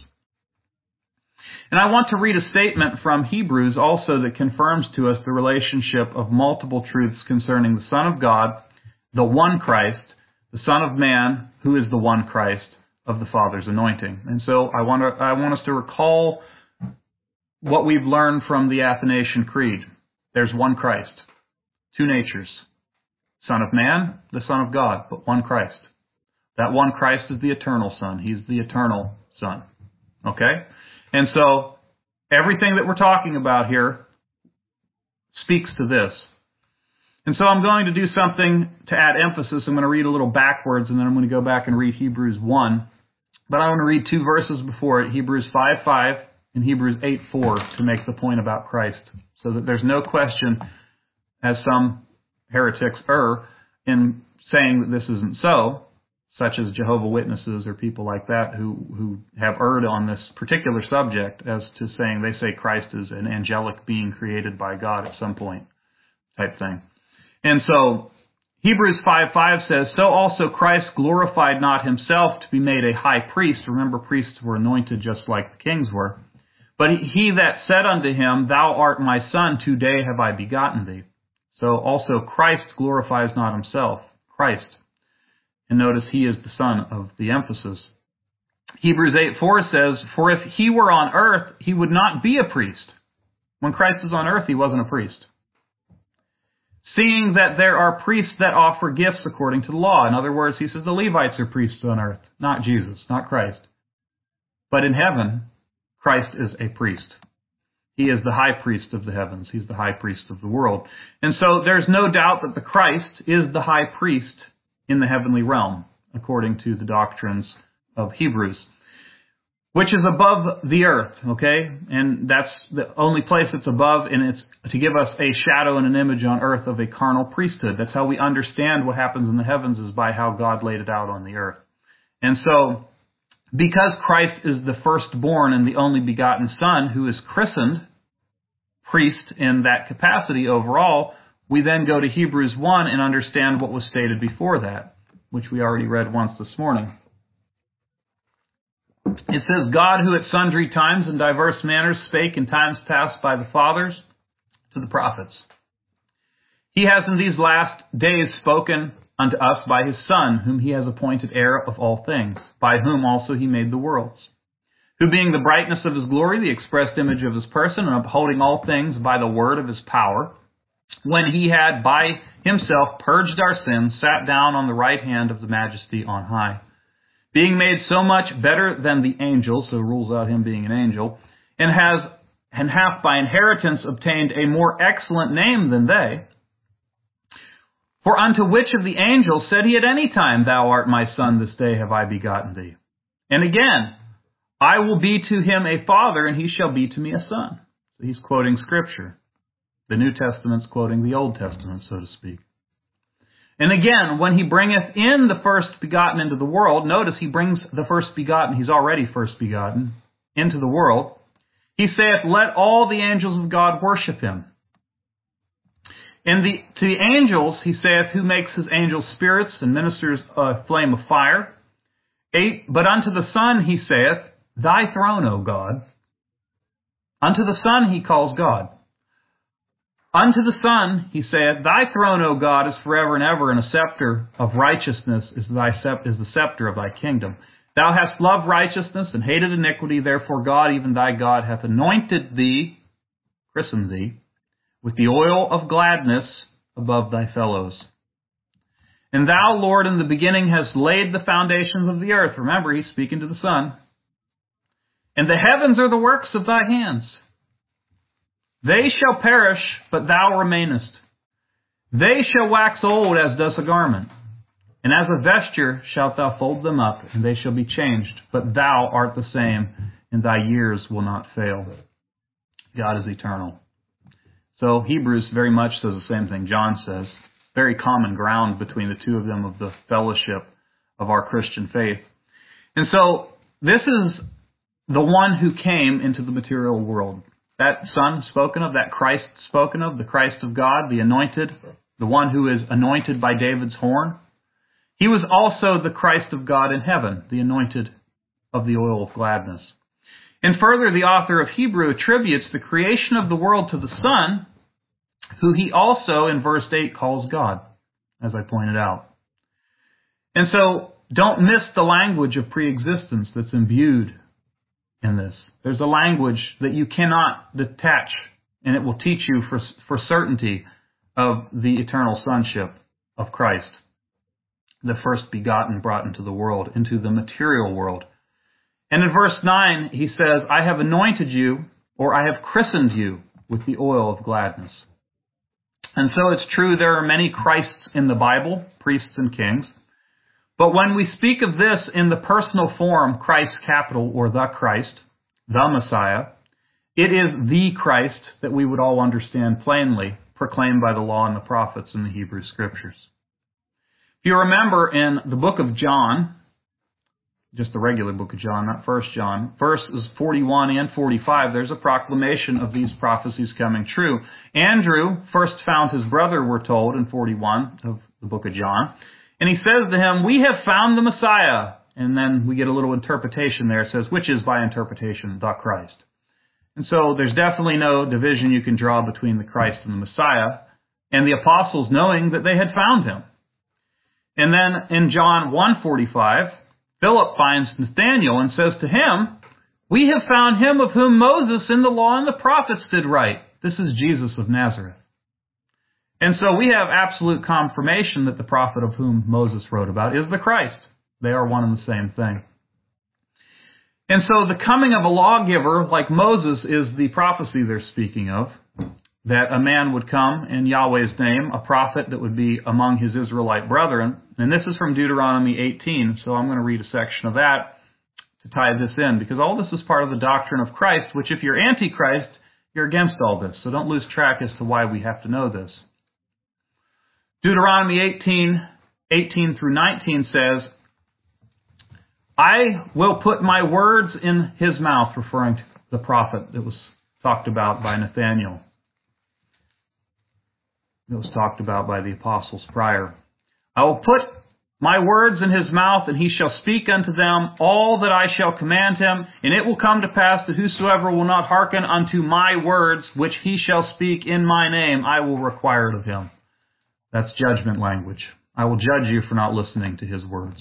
And I want to read a statement from Hebrews also that confirms to us the relationship of multiple truths concerning the Son of God, the one Christ, the Son of Man, who is the one Christ of the Father's anointing. And so I want to, I want us to recall what we've learned from the Athanasian Creed. There's one Christ, two natures, Son of Man, the Son of God, but one Christ. That one Christ is the eternal Son. He's the eternal Son. Okay? And so, everything that we're talking about here speaks to this. And so I'm going to do something to add emphasis. I'm going to read a little backwards, and then I'm going to go back and read Hebrews one. But I want to read two verses before it, Hebrews five five and Hebrews eight four, to make the point about Christ, so that there's no question, as some heretics err, in saying that this isn't so, such as Jehovah's Witnesses or people like that who, who have erred on this particular subject as to saying they say Christ is an angelic being created by God at some point type thing. And so, Hebrews five five says, So also Christ glorified not himself to be made a high priest. Remember, priests were anointed just like the kings were. But he that said unto him, Thou art my son, today have I begotten thee. So also Christ glorifies not himself, Christ. And notice he is the son of the emphasis. Hebrews eight four says, For if he were on earth, he would not be a priest. When Christ was on earth, he wasn't a priest. Seeing that there are priests that offer gifts according to the law. In other words, he says the Levites are priests on earth, not Jesus, not Christ. But in heaven, Christ is a priest. He is the high priest of the heavens. He's the high priest of the world. And so there's no doubt that the Christ is the high priest in the heavenly realm, according to the doctrines of Hebrews, which is above the earth, okay? And that's the only place that's above, and it's to give us a shadow and an image on earth of a carnal priesthood. That's how we understand what happens in the heavens, is by how God laid it out on the earth. And so, because Christ is the firstborn and the only begotten Son who is christened priest in that capacity overall, we then go to Hebrews one and understand what was stated before that, which we already read once this morning. It says, God, who at sundry times and diverse manners spake in times past by the fathers to the prophets, he has in these last days spoken unto us by his Son, whom he has appointed heir of all things, by whom also he made the worlds, who being the brightness of his glory, the expressed image of his person, and upholding all things by the word of his power, when he had by himself purged our sins, sat down on the right hand of the majesty on high, being made so much better than the angels, so rules out him being an angel, and has and hath by inheritance obtained a more excellent name than they. For unto which of the angels said he at any time, Thou art my son, this day have I begotten thee? And again, I will be to him a father, and he shall be to me a son. So he's quoting Scripture. The New Testament's quoting the Old Testament, so to speak. And again, when he bringeth in the first begotten into the world, notice he brings the first begotten, he's already first begotten, into the world. He saith, Let all the angels of God worship him. And the, to the angels, he saith, Who makes his angels spirits and ministers a flame of fire. Eight, but unto the Son he saith, Thy throne, O God. Unto the Son he calls God. Unto the Son he saith, Thy throne, O God, is forever and ever, and a scepter of righteousness is, thy sep- is the scepter of thy kingdom. Thou hast loved righteousness and hated iniquity, therefore God, even thy God, hath anointed thee, christened thee, with the oil of gladness above thy fellows. And thou, Lord, in the beginning hast laid the foundations of the earth. Remember, he's speaking to the Son. And the heavens are the works of thy hands. They shall perish, but thou remainest. They shall wax old as does a garment. And as a vesture shalt thou fold them up, and they shall be changed. But thou art the same, and thy years will not fail. God is eternal. So Hebrews very much says the same thing John says. Very common ground between the two of them of the fellowship of our Christian faith. And so this is the one who came into the material world. That Son spoken of, that Christ spoken of, the Christ of God, the anointed, the one who is anointed by David's horn. He was also the Christ of God in heaven, the anointed of the oil of gladness. And further, the author of Hebrew attributes the creation of the world to the Son, who he also, in verse eight, calls God, as I pointed out. And so, don't miss the language of preexistence that's imbued in this. There's a language that you cannot detach, and it will teach you for, for certainty of the eternal sonship of Christ, the first begotten brought into the world, into the material world. And in verse nine, he says, I have anointed you, or I have christened you with the oil of gladness. And so it's true there are many Christs in the Bible, priests and kings. But when we speak of this in the personal form, Christ capital, or the Christ, the Messiah, it is the Christ that we would all understand plainly, proclaimed by the law and the prophets in the Hebrew Scriptures. If you remember in the book of John, just the regular book of John, not First John, verses forty-one and forty-five, there's a proclamation of these prophecies coming true. Andrew first found his brother, we're told, in forty-one of the book of John, and he says to him, we have found the Messiah. And then we get a little interpretation there. It says, which is by interpretation, the Christ. And so there's definitely no division you can draw between the Christ and the Messiah, and the apostles knowing that they had found him. And then in John one forty-five, Philip finds Nathanael and says to him, we have found him of whom Moses in the law and the prophets did write. This is Jesus of Nazareth. And so we have absolute confirmation that the prophet of whom Moses wrote about is the Christ. They are one and the same thing. And so the coming of a lawgiver like Moses is the prophecy they're speaking of, that a man would come in Yahweh's name, a prophet that would be among his Israelite brethren. And this is from Deuteronomy eighteen, so I'm going to read a section of that to tie this in, because all this is part of the doctrine of Christ, which if you're antichrist, you're against all this. So don't lose track as to why we have to know this. Deuteronomy eighteen, eighteen through nineteen says, I will put my words in his mouth, referring to the prophet that was talked about by Nathanael. It was talked about by the apostles prior. I will put my words in his mouth, and he shall speak unto them all that I shall command him. And it will come to pass that whosoever will not hearken unto my words, which he shall speak in my name, I will require it of him. That's judgment language. I will judge you for not listening to his words.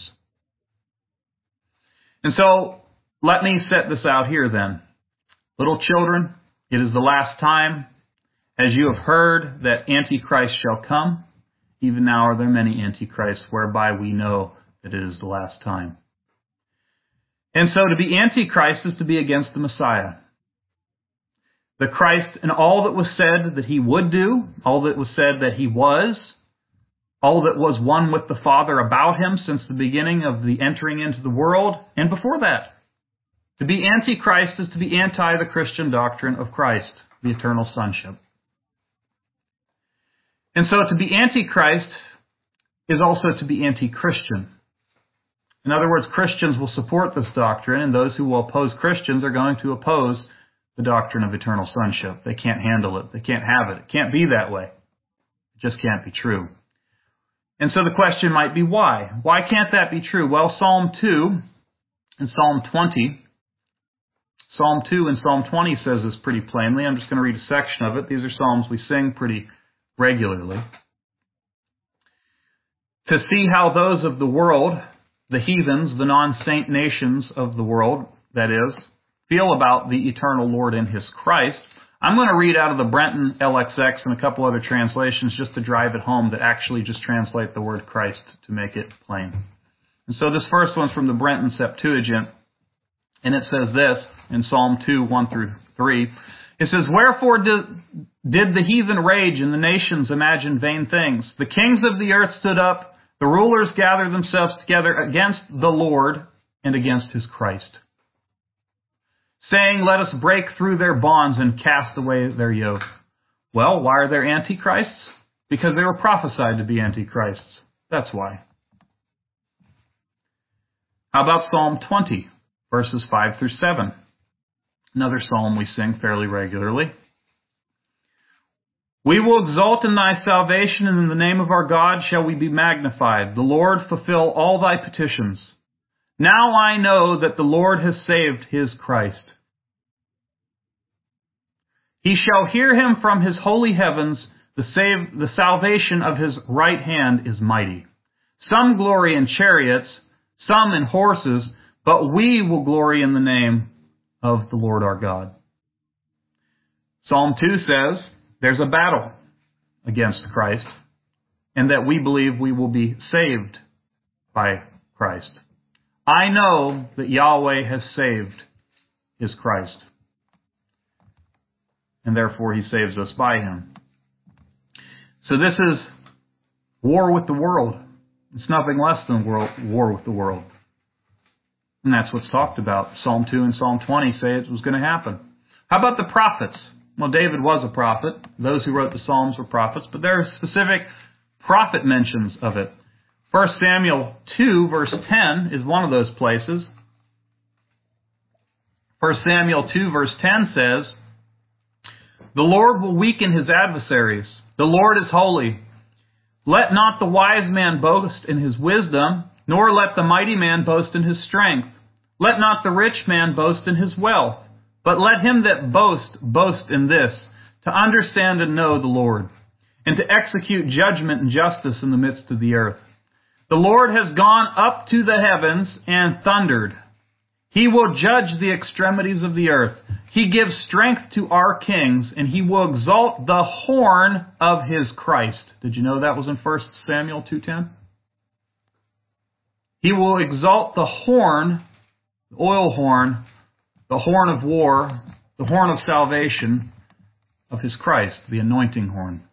And so, let me set this out here then. Little children, it is the last time. As you have heard that Antichrist shall come, even now are there many Antichrists, whereby we know that it is the last time. And so to be Antichrist is to be against the Messiah. The Christ and all that was said that he would do, all that was said that he was, all that was one with the Father about him since the beginning of the entering into the world, and before that. To be Antichrist is to be anti the Christian doctrine of Christ, the eternal sonship. And so to be Antichrist is also to be anti-Christian. In other words, Christians will support this doctrine, and those who will oppose Christians are going to oppose the doctrine of eternal sonship. They can't handle it. They can't have it. It can't be that way. It just can't be true. And so the question might be why? Why can't that be true? Well, Psalm two and Psalm twenty, Psalm two and Psalm twenty says this pretty plainly. I'm just going to read a section of it. These are Psalms we sing pretty regularly. To see how those of the world, the heathens, the non-saint nations of the world, that is, feel about the eternal Lord and his Christ, I'm going to read out of the Brenton L X X and a couple other translations just to drive it home that actually just translate the word Christ to make it plain. And so this first one's from the Brenton Septuagint, and it says this in Psalm two, one through three. It says, Wherefore did, did the heathen rage and the nations imagine vain things? The kings of the earth stood up, the rulers gathered themselves together against the Lord and against his Christ, saying, Let us break through their bonds and cast away their yoke. Well, why are there antichrists? Because they were prophesied to be antichrists. That's why. How about Psalm twenty, verses five through seven? Another psalm we sing fairly regularly. We will exult in thy salvation, and in the name of our God shall we be magnified. The Lord fulfill all thy petitions. Now I know that the Lord has saved his Christ. He shall hear him from his holy heavens. The, save, the salvation of his right hand is mighty. Some glory in chariots, some in horses, but we will glory in the name of the Lord our God. Psalm two says there's a battle against Christ. and that we believe we will be saved by Christ. I know that Yahweh has saved His Christ, and therefore He saves us by Him. So this is war with the world. It's nothing less than war with the world. And that's what's talked about. Psalm two and Psalm twenty say it was going to happen. How about the prophets? Well, David was a prophet. Those who wrote the Psalms were prophets, but there are specific prophet mentions of it. First Samuel two, verse ten is one of those places. First Samuel two, verse ten says, "The Lord will weaken His adversaries. The Lord is holy. Let not the wise man boast in his wisdom, nor let the mighty man boast in his strength. Let not the rich man boast in his wealth, but let him that boast boast in this, to understand and know the Lord, and to execute judgment and justice in the midst of the earth. The Lord has gone up to the heavens and thundered. He will judge the extremities of the earth. He gives strength to our kings, and He will exalt the horn of His Christ." Did you know that was in First Samuel two ten? He will exalt the horn, the oil horn, the horn of war, the horn of salvation of His Christ, the anointing horn.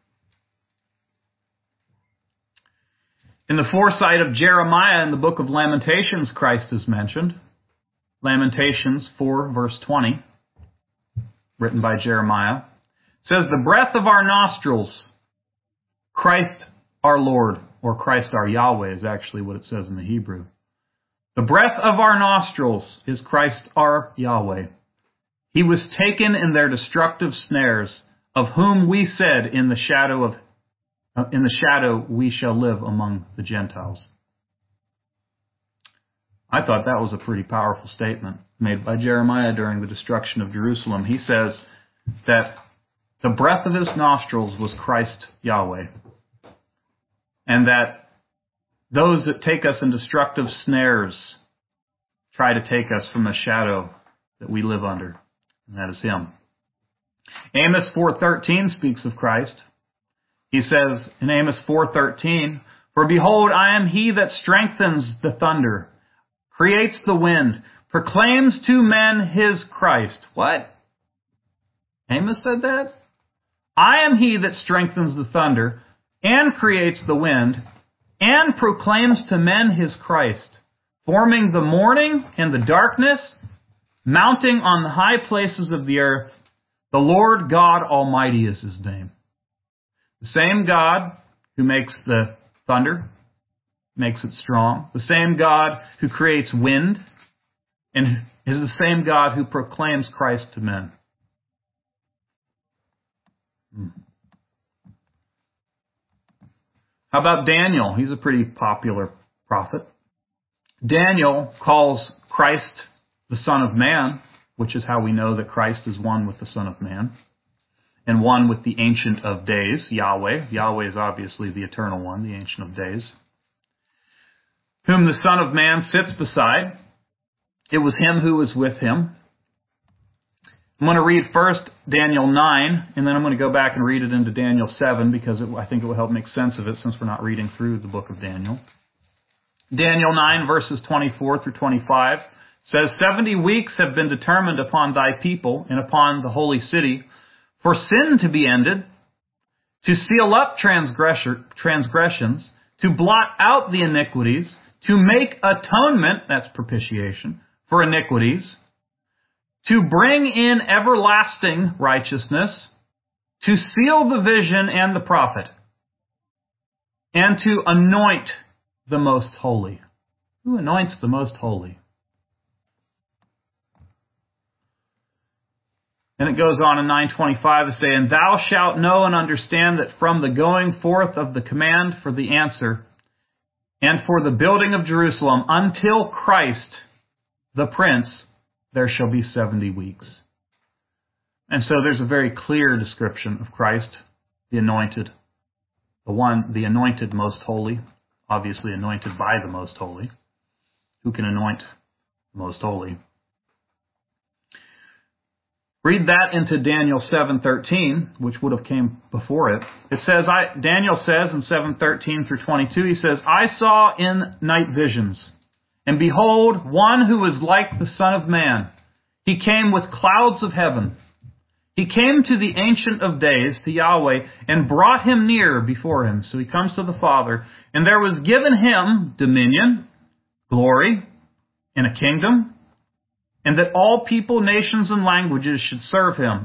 In the foresight of Jeremiah in the book of Lamentations, Christ is mentioned. Lamentations four, verse twenty, written by Jeremiah, says, "The breath of our nostrils, Christ our Lord," or Christ our Yahweh is actually what it says in the Hebrew. "The breath of our nostrils is Christ our Yahweh. He was taken in their destructive snares, of whom we said, in the shadow of uh, in the shadow we shall live among the Gentiles." I thought that was a pretty powerful statement made by Jeremiah during the destruction of Jerusalem. He says that the breath of His nostrils was Christ Yahweh, and that those that take us in destructive snares try to take us from the shadow that we live under, and that is Him. Amos four thirteen speaks of Christ. He says in Amos four thirteen, "For behold, I am He that strengthens the thunder, creates the wind, proclaims to men His Christ." What? Amos said that? "I am He that strengthens the thunder, and creates the wind, and proclaims to men His Christ, forming the morning and the darkness, mounting on the high places of the earth. The Lord God Almighty is His name." The same God who makes the thunder, makes it strong. The same God who creates wind, and is the same God who proclaims Christ to men. Hmm. How about Daniel? He's a pretty popular prophet. Daniel calls Christ the Son of Man, which is how we know that Christ is one with the Son of Man, and one with the Ancient of Days, Yahweh. Yahweh is obviously the Eternal One, the Ancient of Days, whom the Son of Man sits beside. It was Him who was with Him. I'm going to read first Daniel nine, and then I'm going to go back and read it into Daniel seven, because it, I think it will help make sense of it since we're not reading through the book of Daniel. Daniel nine, verses twenty-four through twenty-five, says, "Seventy weeks have been determined upon thy people and upon the holy city, for sin to be ended, to seal up transgressions, to blot out the iniquities, to make atonement," that's propitiation, "for iniquities, to bring in everlasting righteousness, to seal the vision and the prophet, and to anoint the most holy." Who anoints the most holy? And it goes on in nine twenty-five to say, "And thou shalt know and understand that from the going forth of the command for the answer, and for the building of Jerusalem, until Christ, the Prince, there shall be seventy weeks." And so there's a very clear description of Christ, the anointed, the one, the anointed most holy, obviously anointed by the most holy. Who can anoint the most holy? read that into Daniel seven thirteen, which would have came before it. It says, I, Daniel says in seven thirteen through twenty-two, he says, I saw in night visions, and behold, one who was like the Son of Man. He came with clouds of heaven. He came to the Ancient of Days, to Yahweh, and brought him near before him. So he comes to the Father, and there was given him dominion, glory, and a kingdom, and that all people, nations, and languages should serve him.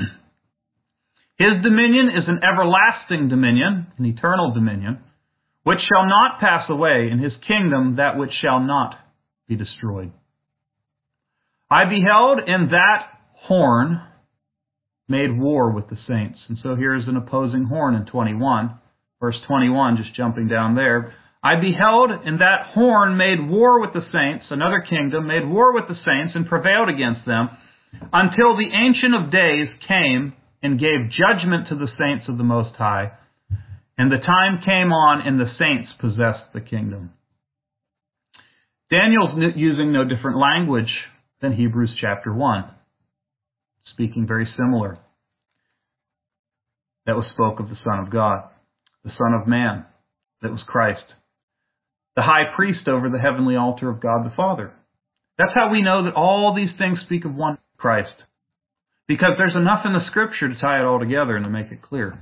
His dominion is an everlasting dominion, an eternal dominion, which shall not pass away, and his kingdom that which shall not be destroyed. I beheld, and that horn made war with the saints. And so here's an opposing horn in twenty-one. Verse twenty-one, just jumping down there. I beheld, and that horn made war with the saints, another kingdom, made war with the saints, and prevailed against them, until the Ancient of Days came and gave judgment to the saints of the Most High. And the time came on, and the saints possessed the kingdom. Daniel's using no different language than Hebrews chapter one, speaking very similar. That was spoke of the Son of God, the Son of Man, that was Christ, the high priest over the heavenly altar of God the Father. That's how we know that all these things speak of one Christ, because there's enough in the Scripture to tie it all together and to make it clear.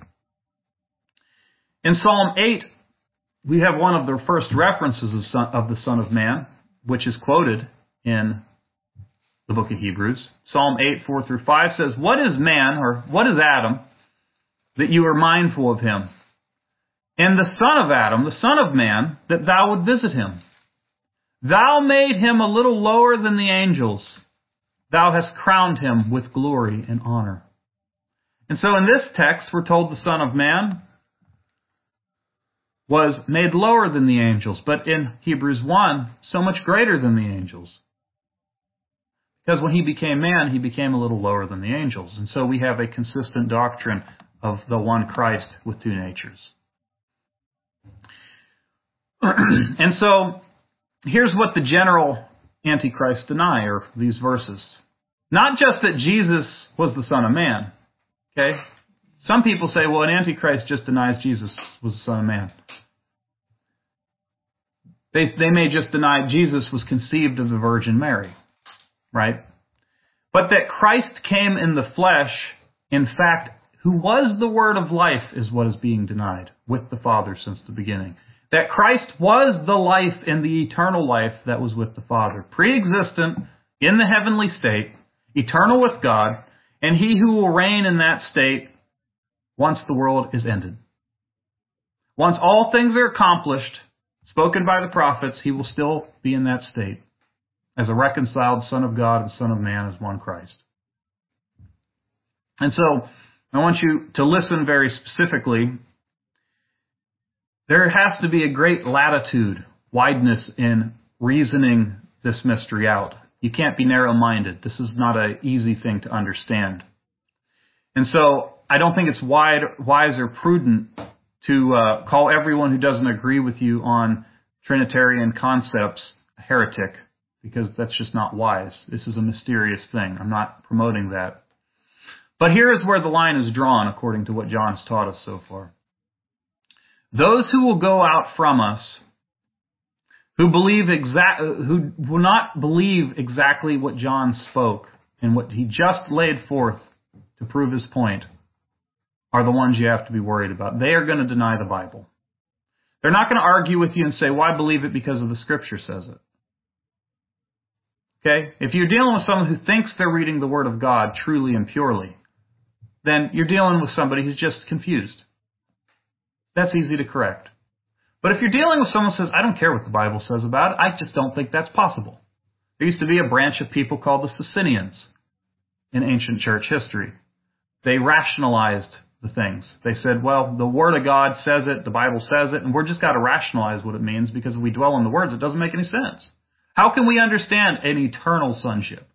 In Psalm eight, we have one of the first references of, son, of the Son of Man, which is quoted in the book of Hebrews. Psalm eight, four through five says, What is man, or what is Adam, that you are mindful of him? And the son of Adam, the son of man, that thou would visit him. Thou made him a little lower than the angels. Thou hast crowned him with glory and honor. And so in this text, we're told the Son of Man was made lower than the angels. But in Hebrews one, so much greater than the angels. Because when he became man, he became a little lower than the angels. And so we have a consistent doctrine of the one Christ with two natures. And so, here's what the general Antichrist deny, or these verses. Not just that Jesus was the Son of Man. Okay? Some people say, well, an Antichrist just denies Jesus was the Son of Man. They, they may just deny Jesus was conceived of the Virgin Mary. Right? But that Christ came in the flesh, in fact, who was the Word of life, is what is being denied with the Father since the beginning. That Christ was the life and the eternal life that was with the Father, pre-existent, in the heavenly state, eternal with God, and he who will reign in that state once the world is ended. Once all things are accomplished, spoken by the prophets, he will still be in that state, as a reconciled Son of God and Son of Man as one Christ. And so, I want you to listen very specifically. There has to be a great latitude, wideness in reasoning this mystery out. You can't be narrow-minded. This is not an easy thing to understand. And so, I don't think it's wide, wise or prudent to uh, call everyone who doesn't agree with you on Trinitarian concepts a heretic, because that's just not wise. This is a mysterious thing. I'm not promoting that. But here is where the line is drawn, according to what John has taught us so far. Those who will go out from us, who believe exact, who will not believe exactly what John spoke and what he just laid forth to prove his point, are the ones you have to be worried about. They are going to deny the Bible. They're not going to argue with you and say, well, I believe it because of the Scripture says it. Okay? If you're dealing with someone who thinks they're reading the Word of God truly and purely, then you're dealing with somebody who's just confused. That's easy to correct. But if you're dealing with someone who says, I don't care what the Bible says about it, I just don't think that's possible. There used to be a branch of people called the Socinians in ancient church history. They rationalized the things. They said, well, the Word of God says it, the Bible says it, and we're just got to rationalize what it means, because if we dwell on the words, it doesn't make any sense. How can we understand an eternal sonship?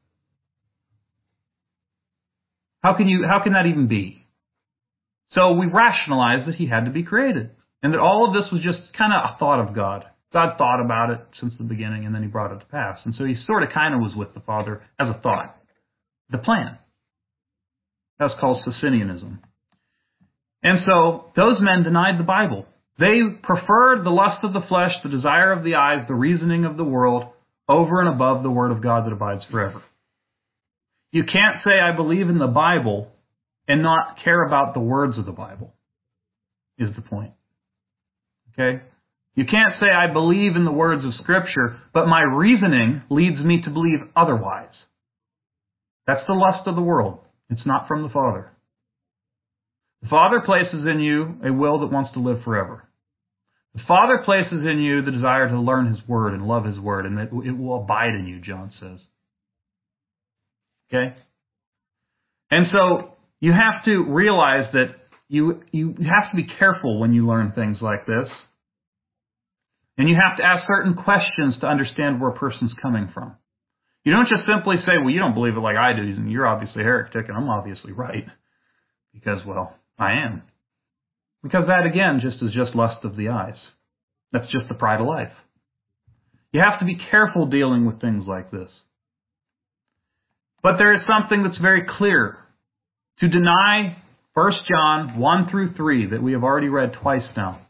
How can you, how can that even be? So we rationalized that he had to be created, and that all of this was just kind of a thought of God. God thought about it since the beginning, and then he brought it to pass. And so he sort of kind of was with the Father as a thought, the plan. That's called Socinianism. And so those men denied the Bible. They preferred the lust of the flesh, the desire of the eyes, the reasoning of the world, over and above the Word of God that abides forever. You can't say, I believe in the Bible, and not care about the words of the Bible, is the point. Okay? You can't say, I believe in the words of Scripture, but my reasoning leads me to believe otherwise. That's the lust of the world. It's not from the Father. The Father places in you a will that wants to live forever. The Father places in you the desire to learn His Word and love His Word, and that it will abide in you, John says. Okay? And so you have to realize that you, you have to be careful when you learn things like this. And you have to ask certain questions to understand where a person's coming from. You don't just simply say, well, you don't believe it like I do, and you're obviously a heretic, and I'm obviously right. Because, well, I am. Because that, again, just is just lust of the eyes. That's just the pride of life. You have to be careful dealing with things like this. But there is something that's very clear. To deny First John one through three, that we have already read twice now,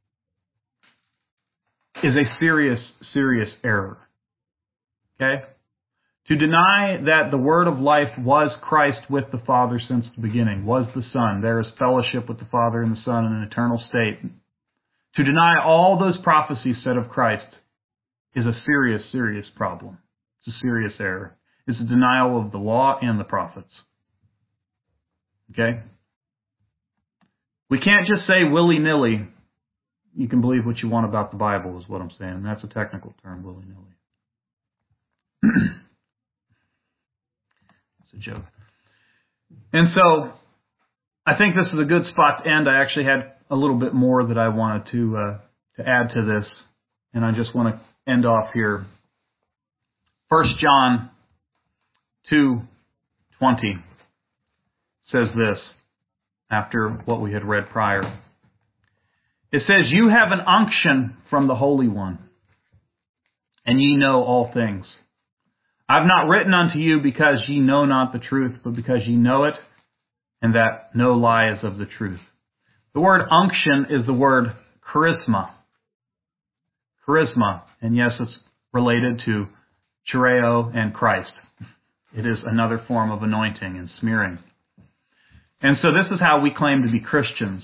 is a serious, serious error. Okay? To deny that the Word of life was Christ with the Father since the beginning, was the Son. There is fellowship with the Father and the Son in an eternal state. To deny all those prophecies said of Christ is a serious, serious problem. It's a serious error. It's a denial of the law and the prophets. Okay? We can't just say willy-nilly, you can believe what you want about the Bible, is what I'm saying. That's a technical term, willy-nilly. It's a joke. And so, I think this is a good spot to end. I actually had a little bit more that I wanted to uh, to add to this, and I just want to end off here. First John two twenty says this, after what we had read prior. It says, you have an unction from the Holy One, and ye know all things. I've not written unto you because ye know not the truth, but because ye know it, and that no lie is of the truth. The word unction is the word charisma. Charisma, and yes, it's related to chireo and Christ. It is another form of anointing and smearing. And so this is how we claim to be Christians.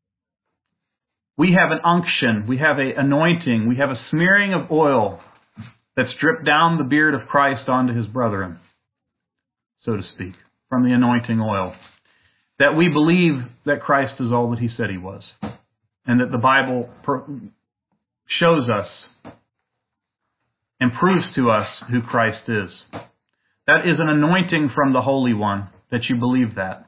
We have an unction, we have an anointing, we have a smearing of oil that's dripped down the beard of Christ onto His brethren, so to speak, from the anointing oil. That we believe that Christ is all that He said He was, and that the Bible shows us and proves to us who Christ is. That is an anointing from the Holy One, that you believe that.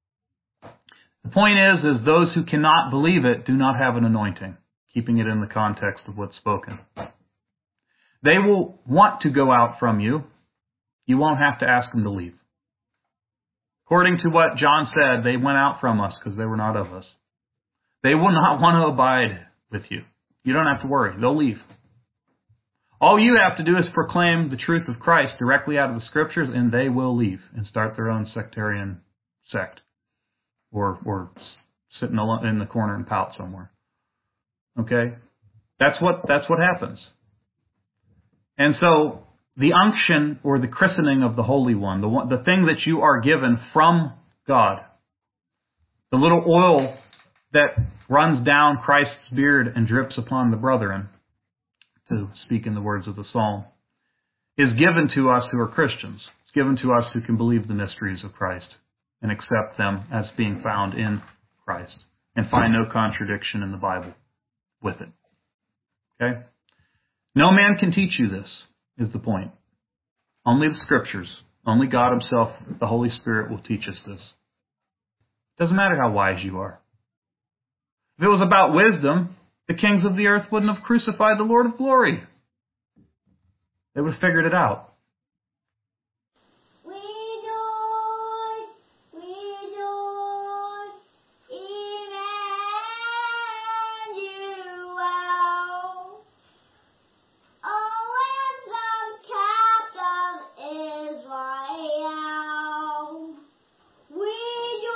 The point is, is those who cannot believe it do not have an anointing, keeping it in the context of what's spoken. They will want to go out from you. You won't have to ask them to leave. According to what John said, they went out from us because they were not of us. They will not want to abide with you. You don't have to worry. They'll leave. All you have to do is proclaim the truth of Christ directly out of the Scriptures, and they will leave and start their own sectarian sect. Or, or sit in the, in the corner and pout somewhere. Okay? That's what, that's what happens. And so, the unction or the christening of the Holy One, the one, the thing that you are given from God, the little oil that runs down Christ's beard and drips upon the brethren, to speak in the words of the psalm, is given to us who are Christians. It's given to us who can believe the mysteries of Christ and accept them as being found in Christ and find no contradiction in the Bible with it. Okay? No man can teach you this, is the point. Only the Scriptures, only God Himself, the Holy Spirit will teach us this. It doesn't matter how wise you are. If it was about wisdom, the kings of the earth wouldn't have crucified the Lord of glory. They would have figured it out. We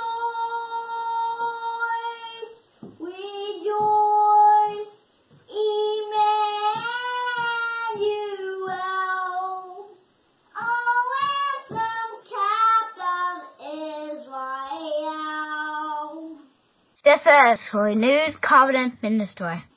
This is Renewed Covenant Ministry.